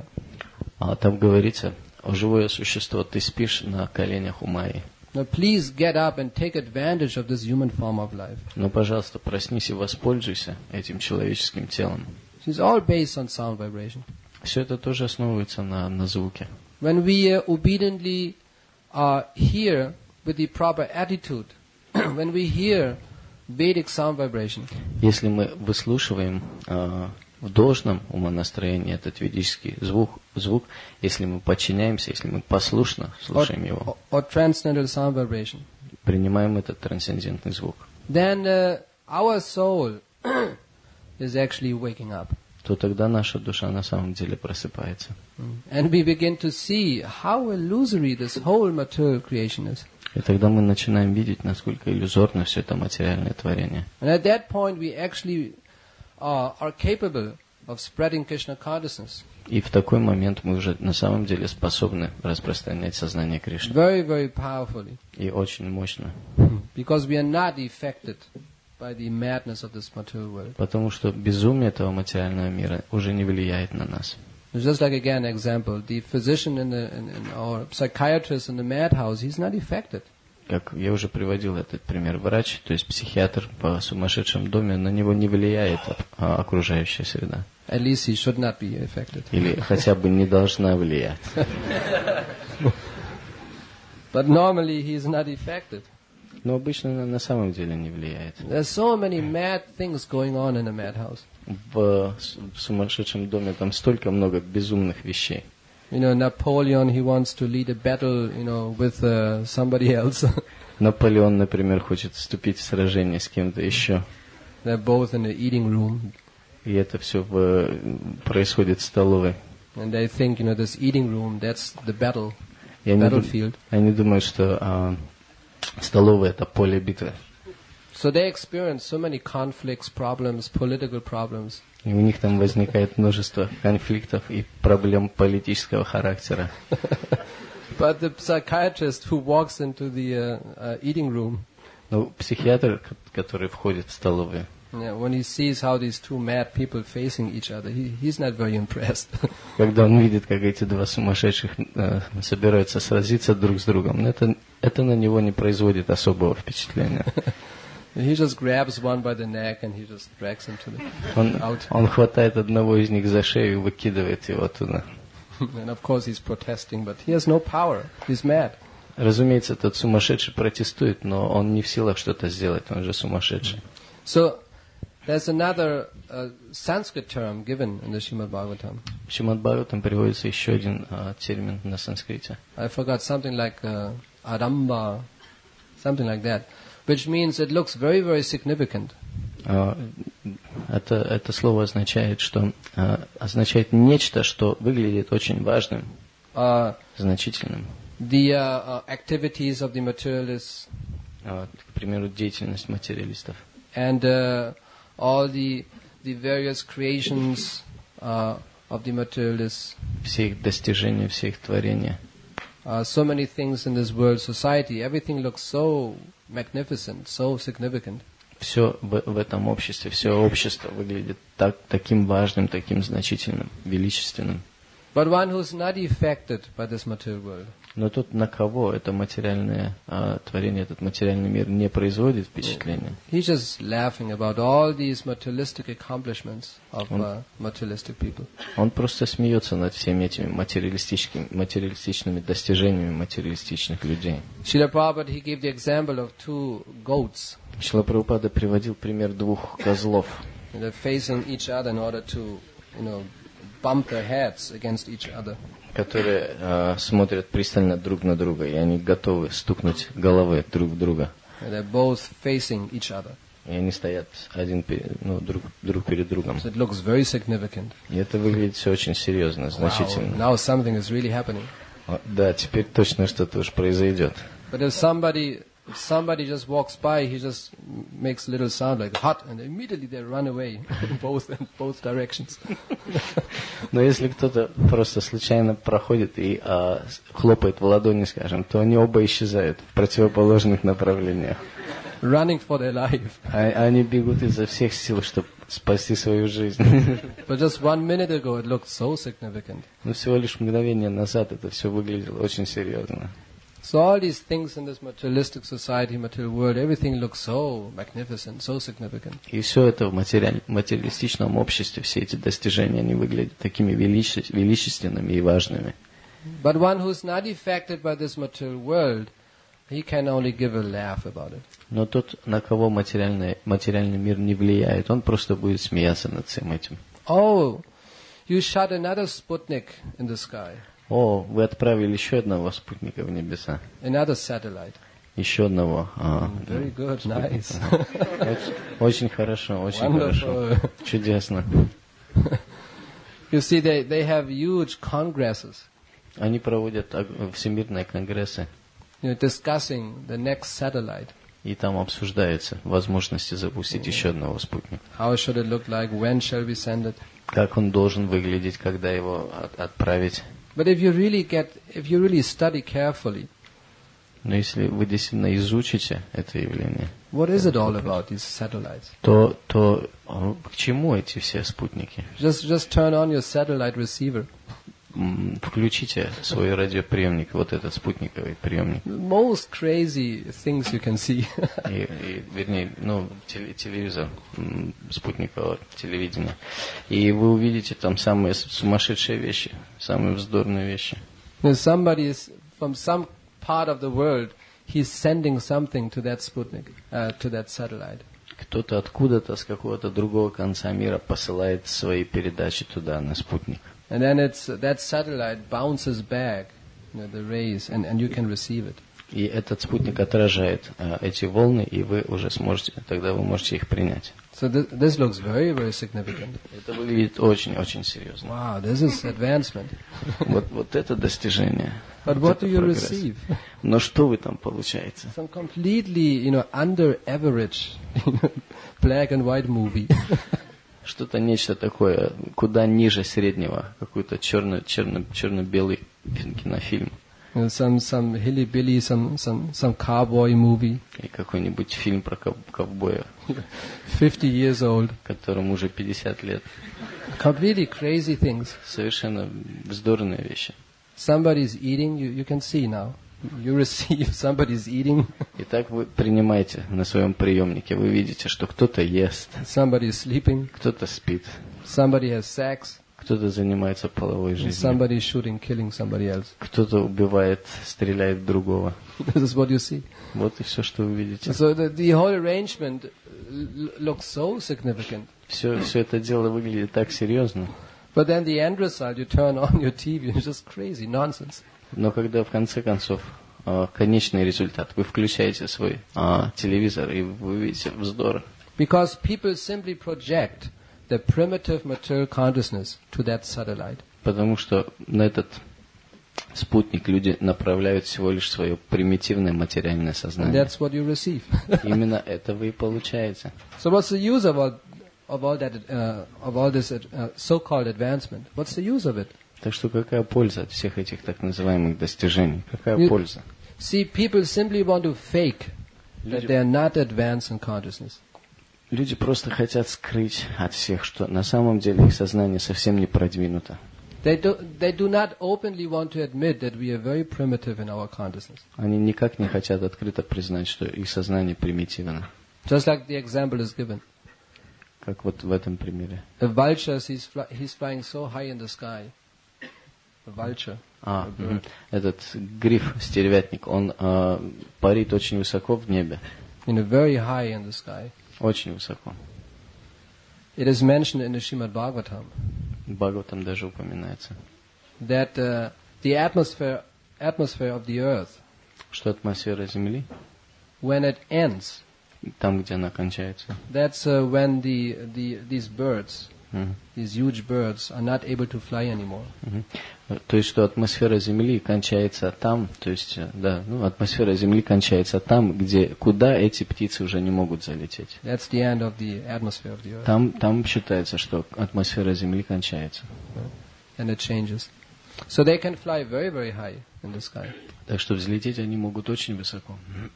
Speaker 2: а, там говорится, «О живое существо, ты спишь на коленях у Майи,
Speaker 1: Now please get up and take advantage of this human form of life.
Speaker 2: но, пожалуйста, проснись и воспользуйся этим человеческим телом».
Speaker 1: It's all based on sound vibration.
Speaker 2: Все это тоже основывается на, на звуке.
Speaker 1: When we uh, obediently uh, hear with the proper attitude, when we hear Vedic sound vibration,
Speaker 2: Если мы выслушиваем а, в должном умонастроении этот ведический звук, звук, если мы подчиняемся, если мы послушно
Speaker 1: or,
Speaker 2: слушаем его,
Speaker 1: or, or transcendental sound vibration,
Speaker 2: принимаем этот трансцендентный звук,
Speaker 1: then uh, our soul is actually waking up.
Speaker 2: то тогда наша душа на самом деле просыпается.
Speaker 1: And we begin to see how illusory this whole material creation is.
Speaker 2: И тогда мы начинаем видеть, насколько иллюзорно все это материальное творение.
Speaker 1: And at that point we actually uh, are capable of spreading Krishna consciousness
Speaker 2: И в такой момент мы уже на самом деле способны распространять сознание Кришны.
Speaker 1: very, very powerfully.
Speaker 2: И очень мощно.
Speaker 1: Because we are not affected by the madness of this material world.
Speaker 2: Потому что безумие этого материального мира уже не влияет на нас.
Speaker 1: Just like again example, the physician in the in, in, or psychiatrist in the madhouse, he's not affected.
Speaker 2: Как я уже приводил этот пример, врач, то есть психиатр по сумасшедшем доме, на него не влияет а, окружающая среда.
Speaker 1: At least he should not be affected.
Speaker 2: Или хотя бы не должна влиять.
Speaker 1: But normally he is not affected.
Speaker 2: Но обычно на, на самом деле не влияет.
Speaker 1: There's so many mad things going on in a madhouse.
Speaker 2: В, в сумасшедшем доме там столько много безумных вещей.
Speaker 1: You know, Napoleon, he wants to lead a battle, you know, with uh, somebody else.
Speaker 2: Наполеон, например, хочет вступить в сражение с кем-то еще.
Speaker 1: They're both in the eating room.
Speaker 2: И это все в, происходит в столовой.
Speaker 1: And they think, you know, this eating room, that's the battle,
Speaker 2: И они, дум-
Speaker 1: battlefield.
Speaker 2: они думают, что а, столовая — это поле битвы.
Speaker 1: So they experience so many conflicts, problems, political problems.
Speaker 2: И у них там возникает множество конфликтов и проблем политического характера.
Speaker 1: But the psychiatrist who walks into the uh, uh, eating room,
Speaker 2: Но психиатр, к- который входит в столовую,
Speaker 1: Yeah, when he sees how these two mad people facing each other, he, he's not very impressed.
Speaker 2: Когда он видит, как эти два сумасшедших э, собираются сразиться друг с другом, это, это на него не производит особого впечатления.
Speaker 1: He just grabs one by the neck and he just drags him to the
Speaker 2: Он,
Speaker 1: out.
Speaker 2: он хватает одного из них за шею и выкидывает его туда.
Speaker 1: And of course he's protesting, but he has no power. He's mad.
Speaker 2: Разумеется, этот сумасшедший протестует, но он не в силах что-то сделать, он же сумасшедший.
Speaker 1: So there's another uh, Sanskrit term given in the Srimad Bhagavatam.
Speaker 2: В Шримад Бхагаватам приводится еще один а, термин на санскрите.
Speaker 1: I forgot something like uh, aramba, something like that, which means it looks very, very significant.
Speaker 2: А, это, это слово означает, что а, означает нечто, что выглядит очень важным,
Speaker 1: Uh,
Speaker 2: значительным.
Speaker 1: the uh, uh, activities of the materialists
Speaker 2: А, к примеру, деятельность материалистов.
Speaker 1: and uh, all the the various creations uh, of the materialists.
Speaker 2: Все их достижения, все их творения.
Speaker 1: Uh, so many things in this world society, everything looks so magnificent, so significant.
Speaker 2: Все в, в этом обществе, все общество выглядит так, таким важным, таким значительным, величественным.
Speaker 1: But one who's not affected by this material world,
Speaker 2: Но тут на кого это материальное а, творение, этот материальный мир не производит впечатления?
Speaker 1: he's just laughing about all these materialistic accomplishments of uh, materialistic people.
Speaker 2: Он просто смеется над всеми этими материалистическими, материалистичными достижениями материалистичных людей.
Speaker 1: Srila Prabhupada, he gave the example of two goats.
Speaker 2: Шрила Прабхупада приводил пример двух козлов,
Speaker 1: And they're facing each other in order to, you know, bump their heads against each other.
Speaker 2: которые а, смотрят пристально друг на друга, и они готовы стукнуть головы друг в друга.
Speaker 1: And they're both facing each other.
Speaker 2: И они стоят один пе- ну, друг, друг перед другом.
Speaker 1: So it looks very significant.
Speaker 2: И это выглядит все очень серьезно,
Speaker 1: Wow,
Speaker 2: значительно.
Speaker 1: now something is really happening.
Speaker 2: О, Да, теперь точно что-то уж произойдет.
Speaker 1: But if somebody, if somebody just walks by, he just makes a little sound like hot, and immediately they run away in both in both directions.
Speaker 2: Но если кто-то просто случайно проходит и а, с- хлопает в ладони, скажем, то они оба исчезают в противоположных направлениях.
Speaker 1: Running for their life.
Speaker 2: А- они бегут изо всех сил, чтобы спасти свою жизнь.
Speaker 1: But just one minute ago, it looked so significant.
Speaker 2: Но всего лишь мгновение назад это все выглядело очень серьезно.
Speaker 1: So all these things in this materialistic society, material world, everything looks so magnificent, so significant.
Speaker 2: И все это в материаль- материалистичном обществе, все эти достижения, они выглядят такими величе- величественными и важными.
Speaker 1: But one who's not affected by this material world, he can only give a laugh about it.
Speaker 2: Но тот, на кого материальный, материальный мир не влияет, он просто будет смеяться над всем этим.
Speaker 1: Oh, you shot another Sputnik in the sky,
Speaker 2: О, вы отправили еще одного спутника в небеса.
Speaker 1: another satellite.
Speaker 2: Еще одного. А,
Speaker 1: Very good, nice.
Speaker 2: очень, очень хорошо, очень хорошо.
Speaker 1: Wonderful.
Speaker 2: Чудесно.
Speaker 1: You see, they, they have huge congresses,
Speaker 2: Они проводят ог- всемирные конгрессы,
Speaker 1: you know, discussing the next satellite.
Speaker 2: и там обсуждаются возможности запустить еще одного спутника.
Speaker 1: How should it look like? When shall we send it?
Speaker 2: Как он должен выглядеть, когда его от- отправить.
Speaker 1: But if you really get, if you really study carefully,
Speaker 2: Но если вы действительно изучите это явление,
Speaker 1: what is it all about, these satellites?
Speaker 2: то, то а, к чему эти все спутники?
Speaker 1: Just, just turn on your satellite receiver.
Speaker 2: М, Включите свой радиоприемник, вот этот спутниковый приемник,
Speaker 1: The most crazy things you can see.
Speaker 2: и, и, вернее, ну, теле- телевизор, м, спутникового телевидения, и вы увидите там самые с- сумасшедшие вещи, самые вздорные вещи.
Speaker 1: If somebody is from some part of the world, he's sending something to that Sputnik, uh, to that satellite.
Speaker 2: Кто-то откуда-то, с какого-то другого конца мира посылает свои передачи туда, на спутник.
Speaker 1: And then it's, that satellite bounces back, you know, the rays, and, and you can receive it.
Speaker 2: И этот спутник отражает а, эти волны, и вы уже сможете, тогда вы можете их принять.
Speaker 1: So this, this looks very, very significant.
Speaker 2: Это выглядит очень-очень серьезно.
Speaker 1: Wow, this is advancement.
Speaker 2: Вот, вот это достижение.
Speaker 1: But
Speaker 2: Вот
Speaker 1: what do
Speaker 2: это
Speaker 1: you
Speaker 2: прогресс.
Speaker 1: receive?
Speaker 2: Но что вы там получаете?
Speaker 1: Some completely, you know, under average black and white movie.
Speaker 2: Что-то нечто такое, куда ниже среднего, какой-то черно, черно, черно-белый кинофильм.
Speaker 1: You know, some some hilly-billy, some some some cowboy movie.
Speaker 2: И какой-нибудь фильм про ков- ковбоя,
Speaker 1: fifty years old.
Speaker 2: которому уже пятьдесят лет.
Speaker 1: Completely crazy things.
Speaker 2: Совершенно вздорные вещи.
Speaker 1: Somebody's eating, you, you can see now. You receive, somebody's eating.
Speaker 2: Итак, вы принимаете на своем приемнике, вы видите, что кто-то ест,
Speaker 1: Somebody's sleeping.
Speaker 2: кто-то спит,
Speaker 1: Somebody has sex.
Speaker 2: кто-то занимается половой
Speaker 1: And
Speaker 2: жизнью,
Speaker 1: somebody's shooting, killing somebody else.
Speaker 2: кто-то убивает, стреляет в другого.
Speaker 1: This is what you see.
Speaker 2: Вот и все, что вы видите.
Speaker 1: So the, the whole arrangement l- looks so significant.
Speaker 2: Все, все это дело выглядит так серьезно.
Speaker 1: But then the end result, you turn on your T V, it's just crazy nonsense.
Speaker 2: Но когда в конце концов а, конечный результат, вы включаете свой а, телевизор и вы видите вздор.
Speaker 1: Because people simply project the primitive material consciousness to that satellite.
Speaker 2: Потому что на этот спутник люди направляют всего лишь свое примитивное материальное
Speaker 1: And
Speaker 2: сознание.
Speaker 1: that's what you receive.
Speaker 2: Именно это вы и получаете.
Speaker 1: So what's the use of all, of all that, uh, of all this uh, so-called advancement? What's the use of it?
Speaker 2: Так что какая польза от всех этих так называемых достижений? Какая
Speaker 1: You-
Speaker 2: польза?
Speaker 1: See, people simply want to fake that
Speaker 2: Люди-
Speaker 1: they are not advanced in consciousness.
Speaker 2: Люди просто хотят скрыть от всех, что на самом деле их сознание совсем не продвинуто.
Speaker 1: They do, they do not openly want to admit that we are very primitive in our consciousness.
Speaker 2: Они никак не хотят открыто признать, что их сознание примитивно.
Speaker 1: Just like the example is given.
Speaker 2: Как вот в этом примере.
Speaker 1: A vulture, he's, fly, he's flying so high in the sky. A vulture.
Speaker 2: А, мгм. Этот гриф, стервятник, он а, парит очень высоко в небе.
Speaker 1: You know, very high in the sky.
Speaker 2: Очень высоко.
Speaker 1: It is mentioned in the Srimad Bhagavatam
Speaker 2: В Бхагаватам даже упоминается,
Speaker 1: that uh, the atmosphere, atmosphere of the earth,
Speaker 2: что атмосфера Земли,
Speaker 1: when it ends,
Speaker 2: там, где она кончается,
Speaker 1: that's uh, when the, the, these birds,
Speaker 2: мгм,
Speaker 1: these huge birds, are not able to fly anymore.
Speaker 2: мгм. То есть, что атмосфера Земли кончается там, то есть, э, да, ну, атмосфера Земли кончается там, где, куда эти птицы уже не могут залететь.
Speaker 1: That's the end of the atmosphere of the earth.
Speaker 2: Там, там считается, что атмосфера Земли кончается.
Speaker 1: And it changes. So they can fly very, very high in the sky.
Speaker 2: Так что взлететь они могут очень высоко.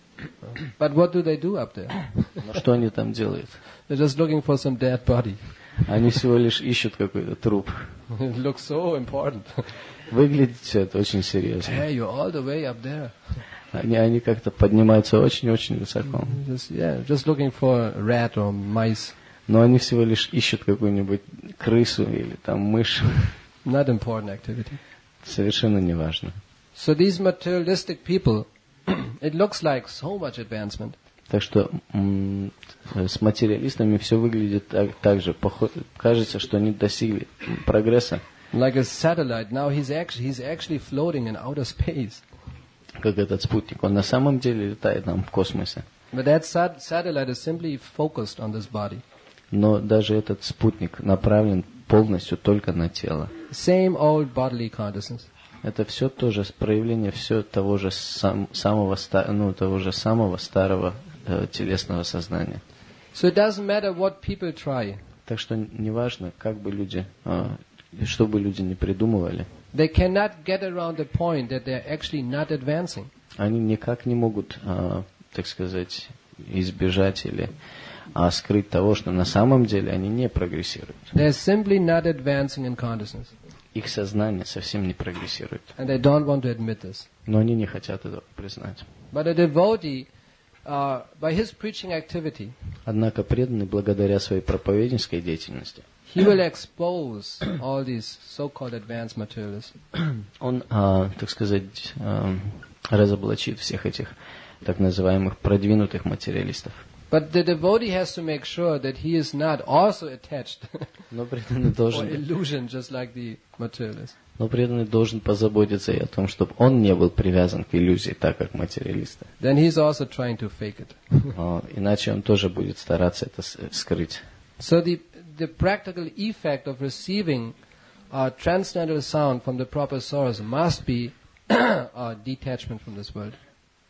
Speaker 1: But what do they do up there?
Speaker 2: Но что они там делают?
Speaker 1: They're just looking for some dead body.
Speaker 2: Они всего лишь ищут какой-то труп.
Speaker 1: It looks so important.
Speaker 2: Выглядит все это очень серьезно.
Speaker 1: Hey, you're all the way up there.
Speaker 2: Они, они как-то поднимаются очень-очень высоко.
Speaker 1: Just, yeah, just looking for a rat or mice.
Speaker 2: Но они всего лишь ищут какую-нибудь крысу или там мышь.
Speaker 1: Not important activity.
Speaker 2: Совершенно неважно.
Speaker 1: So these materialistic people, it looks like so much advancement.
Speaker 2: Так что м, с материалистами все выглядит так, так же. Похо- кажется, что они достигли прогресса,
Speaker 1: Like a satellite, now he's actually, he's actually floating in outer space.
Speaker 2: как этот спутник. Он на самом деле летает там в космосе.
Speaker 1: But that sat- satellite is simply focused on this body.
Speaker 2: Но даже этот спутник направлен полностью только на тело.
Speaker 1: Same old bodily consciousness.
Speaker 2: Это все тоже проявление все того же сам- самого, ста- ну, того же самого старого э, телесного сознания.
Speaker 1: So it doesn't matter what people try.
Speaker 2: Так что неважно, как бы люди, э, что бы люди не придумывали,
Speaker 1: They cannot get around the point that they're actually not advancing.
Speaker 2: они никак не могут, э, так сказать, избежать или а, скрыть того, что на самом деле они не прогрессируют.
Speaker 1: They're simply not advancing in consciousness.
Speaker 2: Их сознание совсем не прогрессирует.
Speaker 1: And they don't want to admit this.
Speaker 2: Но они не хотят этого признать.
Speaker 1: But a devotee, uh, by his preaching activity,
Speaker 2: Однако преданный, благодаря своей проповеднической деятельности,
Speaker 1: he will expose all these so-called advanced materialists.
Speaker 2: он, а, так сказать, а, разоблачит всех этих так называемых продвинутых материалистов.
Speaker 1: But the devotee has to make sure that he is not also attached
Speaker 2: Но преданный
Speaker 1: or
Speaker 2: должен,
Speaker 1: illusion just like the materialist.
Speaker 2: но преданный должен позаботиться и о том, чтобы он не был привязан к иллюзии, так как материалисты.
Speaker 1: Then he's also trying to fake it.
Speaker 2: А, иначе он тоже будет стараться это с- скрыть.
Speaker 1: So the, the practical effect of receiving uh, transcendental sound from the proper source must be uh, detachment from this world.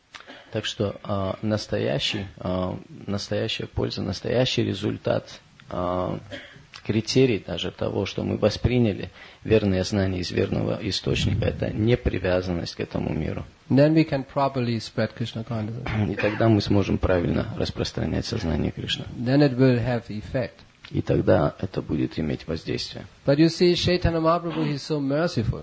Speaker 2: Так что а, настоящий, а, настоящая польза, настоящий результат а, критерий даже того, что мы восприняли верное знание из верного источника, это не привязанность к этому миру.
Speaker 1: Then we can properly spread Krishna consciousness.
Speaker 2: И тогда мы сможем правильно распространять сознание Кришны.
Speaker 1: Then it will have effect.
Speaker 2: И тогда это будет иметь воздействие.
Speaker 1: But you see, Chaitanya Mahaprabhu, he's so merciful.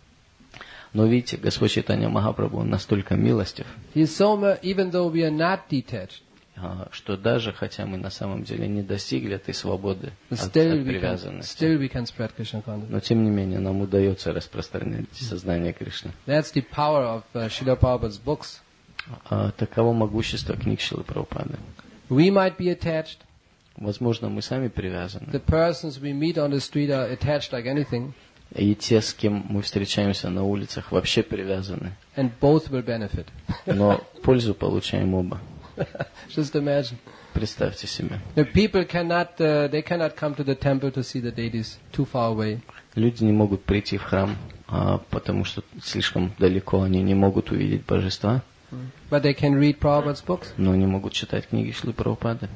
Speaker 2: Но видите, Господь Чайтанья Махапрабху, он настолько милостив,
Speaker 1: He's so mer- even though we are not detached,
Speaker 2: что даже, хотя мы на самом деле не достигли этой свободы от,
Speaker 1: still
Speaker 2: от
Speaker 1: we can,
Speaker 2: привязанности,
Speaker 1: still we can spread Krishna consciousness.
Speaker 2: но тем не менее нам удается распространять сознание Кришны.
Speaker 1: That's the power of uh, Srila Prabhupada's books.
Speaker 2: А, таково могущество книг Шрилы Прабхупады.
Speaker 1: We might be attached.
Speaker 2: Возможно, мы сами привязаны.
Speaker 1: The persons we meet on the street are attached like anything.
Speaker 2: И те, с кем мы встречаемся на улицах, вообще привязаны.
Speaker 1: And both will benefit.
Speaker 2: Но пользу получаем оба.
Speaker 1: Just imagine.
Speaker 2: Представьте себе.
Speaker 1: The people cannot, uh, they cannot come to the temple to see the deities too far away.
Speaker 2: Люди не могут прийти в храм, а, потому что слишком далеко они не могут увидеть божества.
Speaker 1: But they can read Prabhupada's books.
Speaker 2: Но не могут читать книги Шрилы Прабхупады.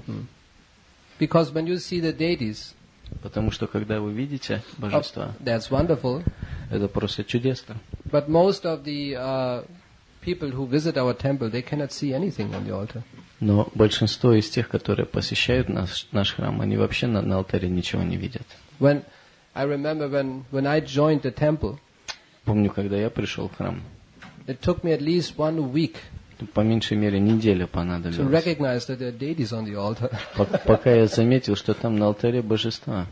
Speaker 1: Because when you see the deities,
Speaker 2: Потому что когда вы видите божества,
Speaker 1: oh, that's wonderful.
Speaker 2: это просто чудесно.
Speaker 1: But most of the uh, people who visit our temple, they cannot see anything on the altar.
Speaker 2: Но большинство из тех, которые посещают наш, наш храм, они вообще на, на алтаре ничего не видят.
Speaker 1: When I remember when, when I joined the temple,
Speaker 2: Помню, когда я пришел в храм,
Speaker 1: it took me at least one week
Speaker 2: по меньшей мере неделя
Speaker 1: to
Speaker 2: понадобилась,
Speaker 1: recognize that there are deities on the altar.
Speaker 2: пока я заметил, что там на алтаре божества.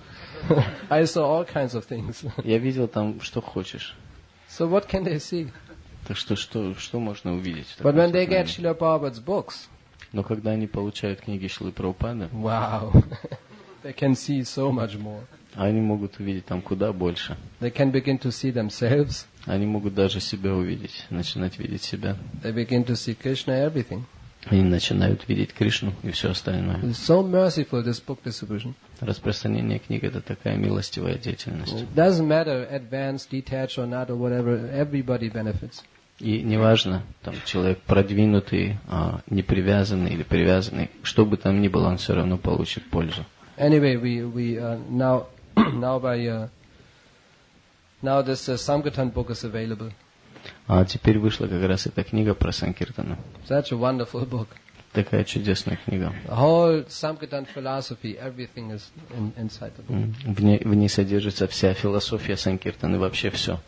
Speaker 1: I saw all kinds of things.
Speaker 2: Я видел там, что хочешь.
Speaker 1: So what can they see?
Speaker 2: Так что, что, что можно увидеть? в
Speaker 1: But
Speaker 2: таком
Speaker 1: when they get
Speaker 2: сознании?
Speaker 1: Srila Prabhupada's books,
Speaker 2: Но когда они получают книги Шрилы Прабхупады,
Speaker 1: wow, they can see so much more.
Speaker 2: они могут увидеть там куда больше.
Speaker 1: They can begin to see themselves.
Speaker 2: Они могут даже себя увидеть, начинать видеть себя.
Speaker 1: They begin to see Krishna, everything.
Speaker 2: Они начинают видеть Кришну и все остальное.
Speaker 1: It's so merciful, this book distribution.
Speaker 2: Распространение книг — это такая милостивая деятельность.
Speaker 1: It doesn't matter, advanced, detached or not, or whatever, everybody benefits.
Speaker 2: И неважно, там человек продвинутый, а, непривязанный или привязанный, что бы там ни было, он все равно получит пользу.
Speaker 1: Anyway, we, we uh, now, now by, uh, now this uh, Sankirtan book is available.
Speaker 2: А теперь вышла как раз эта книга про Санкиртану.
Speaker 1: Such a wonderful book.
Speaker 2: Такая чудесная книга.
Speaker 1: The whole Sankirtan philosophy, everything is in, inside the book.
Speaker 2: М, В ней, в ней содержится вся философия Санкиртаны, вообще все.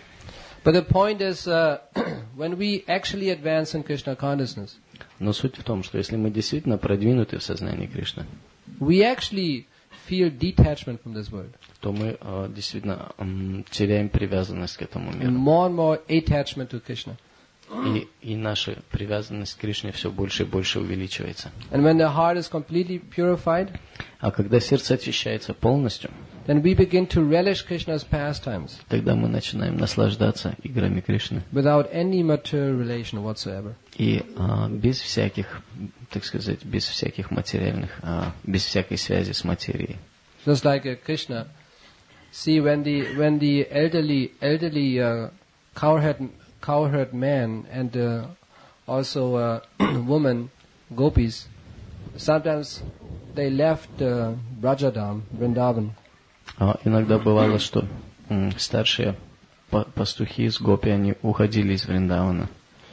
Speaker 1: But the point is, uh, when we actually advance in Krishna consciousness,
Speaker 2: Но суть в том, что если мы действительно продвинуты в сознании Кришны,
Speaker 1: we actually feel detachment from this world.
Speaker 2: то мы э, действительно м, теряем привязанность к этому
Speaker 1: And
Speaker 2: миру.
Speaker 1: more and more attachment to Krishna.
Speaker 2: И, и наша привязанность к Кришне все больше и больше увеличивается.
Speaker 1: And when the heart is completely purified,
Speaker 2: А когда сердце очищается полностью,
Speaker 1: then we begin to relish Krishna's pastimes
Speaker 2: тогда мы начинаем наслаждаться играми Кришны.
Speaker 1: without any material relation whatsoever.
Speaker 2: И а, без всяких, так сказать, без всяких материальных, а, без всякой связи с материей.
Speaker 1: Just like uh, Krishna, see when the when the elderly elderly uh, cowherd cowherd man and uh, also uh, woman gopis, sometimes they left uh, Brajadam, Vrindavan,
Speaker 2: А иногда бывало, что м, старшие па- пастухи с гопи, они уходили из Вриндавана,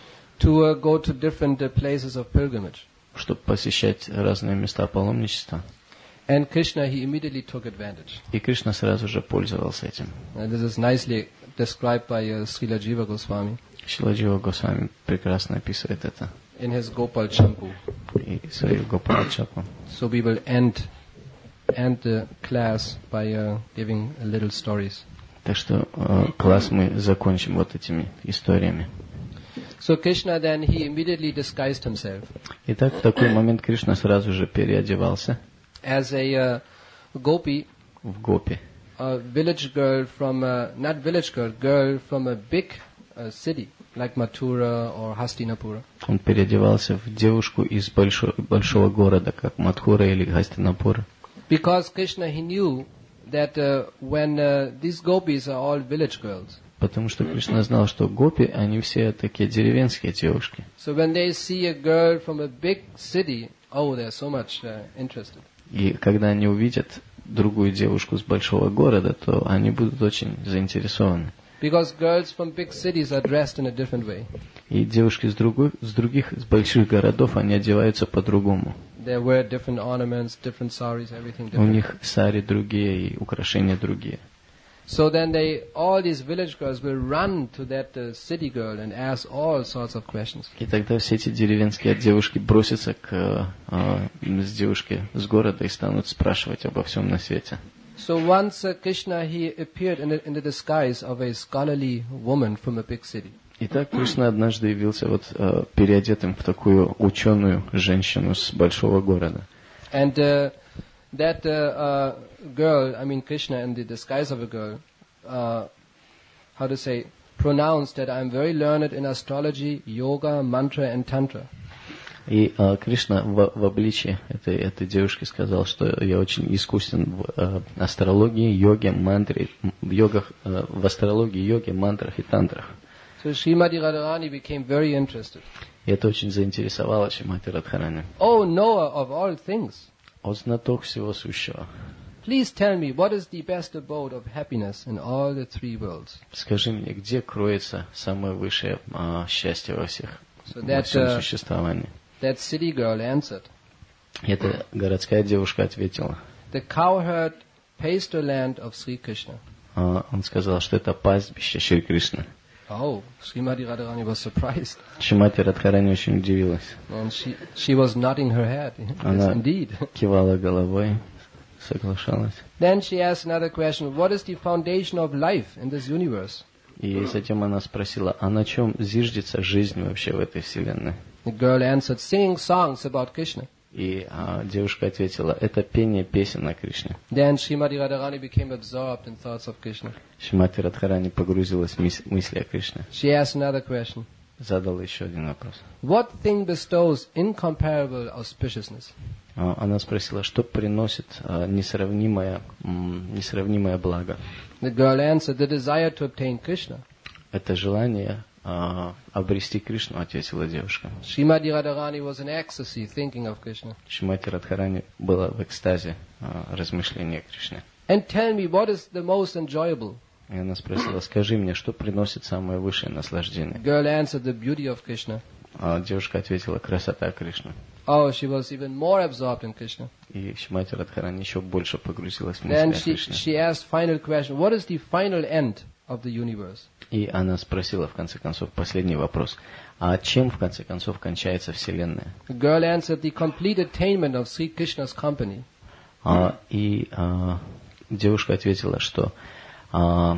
Speaker 1: to uh, go to different uh, places of pilgrimage.
Speaker 2: чтобы посещать разные места паломничества.
Speaker 1: And Krishna, he immediately took advantage.
Speaker 2: И Кришна сразу же пользовался этим.
Speaker 1: And this is nicely described by uh, Srila Jiva Goswami
Speaker 2: Шиладжива Госвами прекрасно описывает это
Speaker 1: in his Gopal Champu.
Speaker 2: и свою Гопалачапу.
Speaker 1: So we will end end the class by uh, giving a little stories.
Speaker 2: Так что э, класс мы закончим вот этими историями.
Speaker 1: So Krishna then he immediately disguised himself
Speaker 2: Итак, в такой момент Кришна сразу же переодевался
Speaker 1: as a uh, gopi,
Speaker 2: в гопи.
Speaker 1: a village girl from a, not village girl, girl from a big uh, city like Mathura or Hastinapura.
Speaker 2: Он переодевался в девушку из большого, большого города, как Мадхура или Хастинапура.
Speaker 1: Because Krishna he knew that uh, when uh, these gopis are all village girls,
Speaker 2: Потому что Кришна знал, что гопи, они все такие деревенские девушки.
Speaker 1: so when they see a girl from a big city, oh, they're so much uh, interested.
Speaker 2: И когда они увидят другую девушку с большого города, то они будут очень заинтересованы.
Speaker 1: Because girls from big cities are dressed in a different way.
Speaker 2: И девушки с, другой, с других, с больших городов, они одеваются по-другому.
Speaker 1: They wear different ornaments, different saris, everything different.
Speaker 2: У них сари другие и украшения другие.
Speaker 1: So then they, all these village girls will run to that uh, city girl and ask all sorts of questions.
Speaker 2: И тогда все эти деревенские девушки бросятся к э, с девушке с города и станут спрашивать обо всем на свете.
Speaker 1: So once uh, Krishna, he appeared in the, in the disguise of a scholarly woman from a big city.
Speaker 2: Итак, Кришна однажды явился вот э, переодетым в такую ученую женщину с большого города.
Speaker 1: And uh, that uh, uh, girl, I mean Krishna in the disguise of a girl, uh, how to say, pronounced that I am very learned in astrology, yoga, mantra and tantra.
Speaker 2: И э, Кришна в, в обличии этой, этой девушки сказал, что я очень искусен в э, астрологии, йоге, мантре, в, йогах, э, в астрологии, йоге, мантрах и тантрах.
Speaker 1: So Srimati Radharani became very interested.
Speaker 2: И это очень заинтересовало Шримати Радхарани.
Speaker 1: Oh, knower of all things,
Speaker 2: Он знаток всего сущего.
Speaker 1: please tell me what is the best abode of happiness in all the three worlds.
Speaker 2: Скажи мне, где кроется самое высшее э, счастье во всех,
Speaker 1: So
Speaker 2: во
Speaker 1: that,
Speaker 2: всем
Speaker 1: uh,
Speaker 2: существовании?
Speaker 1: that city girl answered,
Speaker 2: И эта городская девушка ответила.
Speaker 1: the cowherd pasture land of Sri Krishna.
Speaker 2: Uh, он сказал, что это пастбище Шри Кришны.
Speaker 1: Oh, Srimati Radharani was surprised.
Speaker 2: Шримати Радхарани очень удивилась.
Speaker 1: And she, she was nodding her head. Yes,
Speaker 2: Она
Speaker 1: indeed.
Speaker 2: кивала головой, соглашалась.
Speaker 1: Then she asked another question. What is the foundation of life in this universe?
Speaker 2: И затем она спросила, а на чем зиждется жизнь вообще в этой вселенной?
Speaker 1: The girl answered, singing songs about Krishna.
Speaker 2: И а, девушка ответила, это пение песен о Кришне.
Speaker 1: Then Srimati Radharani became absorbed in thoughts of Krishna.
Speaker 2: Шримати Радхарани погрузилась в мис- мысли о Кришне.
Speaker 1: She asked another question.
Speaker 2: Задала еще один вопрос.
Speaker 1: What thing bestows incomparable auspiciousness?
Speaker 2: А, она спросила, что приносит а, несравнимое, м, несравнимое благо?
Speaker 1: The girl answered, the desire to obtain Krishna.
Speaker 2: Это желание а, обрести Кришну, ответила девушка.
Speaker 1: Srimati Radharani was in ecstasy thinking of Krishna.
Speaker 2: Шримати Радхарани была в экстазе а, размышления о Кришне.
Speaker 1: And tell me, what is the most enjoyable?
Speaker 2: И она спросила, скажи мне, что приносит самое высшее
Speaker 1: The
Speaker 2: наслаждение?
Speaker 1: girl answered, the beauty of Krishna.
Speaker 2: А девушка ответила, красота Кришны.
Speaker 1: Oh, she was even more absorbed in Krishna.
Speaker 2: И Шримати Радхарани еще больше погрузилась в
Speaker 1: Then
Speaker 2: мысли о
Speaker 1: she,
Speaker 2: Кришне.
Speaker 1: she asked final question, what is the final end of the universe?
Speaker 2: И она спросила, в конце концов, последний вопрос. А чем, в конце концов, кончается Вселенная?
Speaker 1: The girl answered, the complete attainment of Sri Krishna's company.
Speaker 2: А, и а, девушка ответила, что а,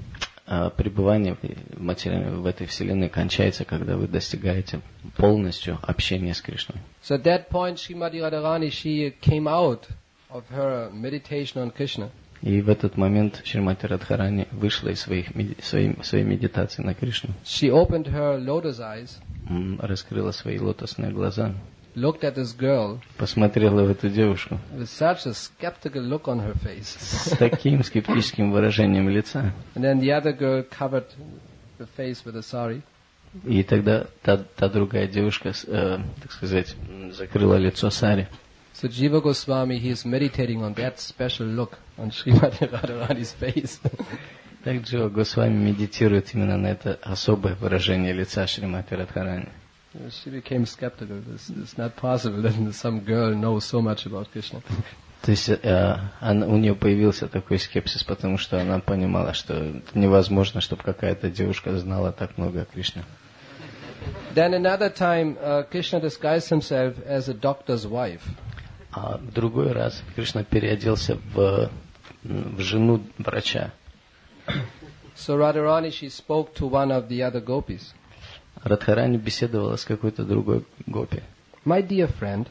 Speaker 2: а, пребывание в, материальной, в этой Вселенной кончается, когда вы достигаете полностью общения с Кришной.
Speaker 1: So at that point, Srimati Radharani, she came out of her meditation on Krishna.
Speaker 2: И в этот момент Шримати Радхарани вышла из своих, меди- своей, своей медитации на Кришну,
Speaker 1: She opened her lotus eyes,
Speaker 2: м, раскрыла свои лотосные глаза,
Speaker 1: looked at this girl
Speaker 2: посмотрела в эту девушку
Speaker 1: with such a skeptical look on her face.
Speaker 2: с таким скептическим выражением лица.
Speaker 1: And then the other girl covered the face with a sari.
Speaker 2: И тогда та, та другая девушка, с- э, так сказать, м, закрыла лицо сари.
Speaker 1: So Jiva Goswami, he is meditating on that special look on Srimati Radharani's face.
Speaker 2: Так Джива Госвами медитирует именно на это особое выражение лица Шримати Радхарани.
Speaker 1: She became skeptical. It's, it's not possible that some girl knows so much about Krishna.
Speaker 2: То есть э, она, у нее появился такой скепсис, потому что она понимала, что это невозможно, чтобы какая-то девушка знала так много о Кришне.
Speaker 1: Then another time, uh, Krishna disguised himself as a doctor's wife.
Speaker 2: А в другой раз Кришна переоделся в, м, в жену врача.
Speaker 1: So Radharani, she spoke to one of the other gopis.
Speaker 2: Радхарани беседовала с какой-то другой гопи.
Speaker 1: My dear friend,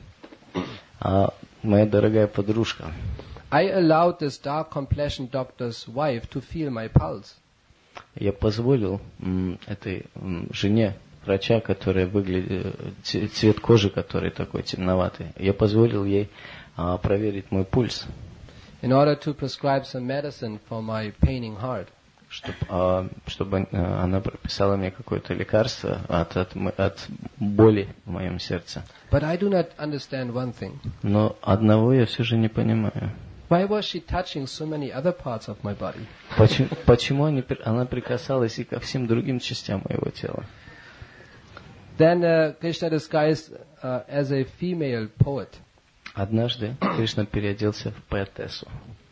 Speaker 2: А моя дорогая подружка,
Speaker 1: I allowed this dark-complexioned doctor's wife to feel my pulse.
Speaker 2: я позволил м, этой м, жене врача, которая выглядит, ц- цвет кожи которой такой темноватый, я позволил ей а, проверить мой пульс,
Speaker 1: In order to prescribe some medicine for my paining heart.
Speaker 2: чтобы, а, чтобы а, она прописала мне какое-то лекарство от, от, м- от боли в моем сердце.
Speaker 1: But I do not understand one thing.
Speaker 2: Но одного я все же не понимаю.
Speaker 1: Why was she touching so many other parts of my body?
Speaker 2: Почему, почему они, она прикасалась и ко всем другим частям моего тела?
Speaker 1: Then uh, Krishna disguised uh, as a female poet.
Speaker 2: Однажды Кришна переоделся в поэтессу.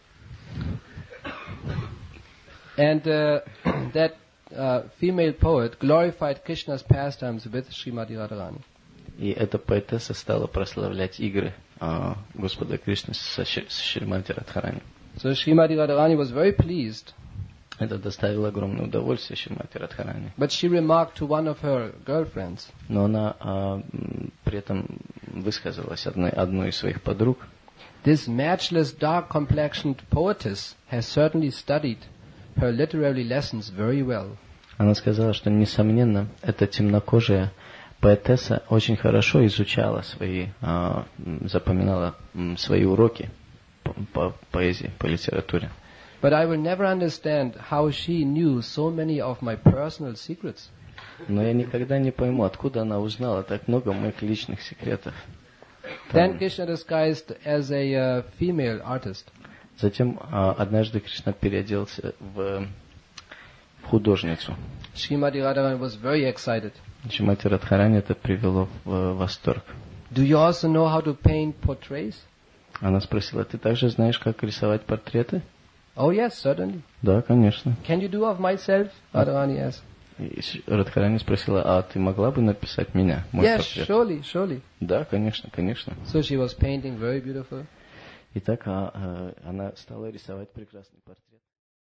Speaker 1: And uh, that uh, female poet glorified Krishna's pastimes with Srimati Radharani.
Speaker 2: И эта поэтесса стала прославлять игры а, Господа Кришны со Шримати Радхарани.
Speaker 1: So Srimati Radharani was very pleased.
Speaker 2: Это доставило огромное удовольствие Шримати Радхарани.
Speaker 1: But she remarked to one of her girlfriends.
Speaker 2: Но она а, при этом высказалась одной, одной из своих подруг.
Speaker 1: This matchless dark-complexioned poetess has certainly studied her literary lessons very well.
Speaker 2: Она сказала, что, несомненно, эта темнокожая поэтесса очень хорошо изучала свои, а, запоминала свои уроки по, по поэзии, по литературе.
Speaker 1: But I will never understand how she knew so many of my personal secrets.
Speaker 2: Но я никогда не пойму, откуда она узнала так много моих личных секретов.
Speaker 1: Then Krishna disguised as a uh, female artist.
Speaker 2: Затем а, однажды Кришна переоделся в, в художницу.
Speaker 1: Srimati Radharani was very excited.
Speaker 2: Шримати Радхарани это привело в восторг.
Speaker 1: Do you also know how to paint portraits?
Speaker 2: Она спросила: ты также знаешь, как рисовать портреты?
Speaker 1: Oh yes, certainly.
Speaker 2: Да, конечно.
Speaker 1: Can you do of myself? Radharani asked.
Speaker 2: И Радхарани спросила: а ты могла бы написать меня, мой
Speaker 1: Yes,
Speaker 2: портрет?
Speaker 1: surely, surely.
Speaker 2: Да, конечно, конечно.
Speaker 1: So she was painting very beautiful.
Speaker 2: Итак, а, а, она стала рисовать прекрасный портрет.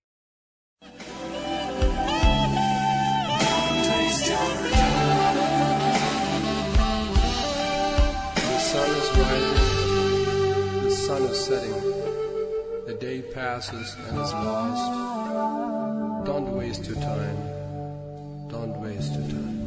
Speaker 3: The sun is rising, the sun is setting, the day passes and is lost. Don't waste your time, don't waste your time.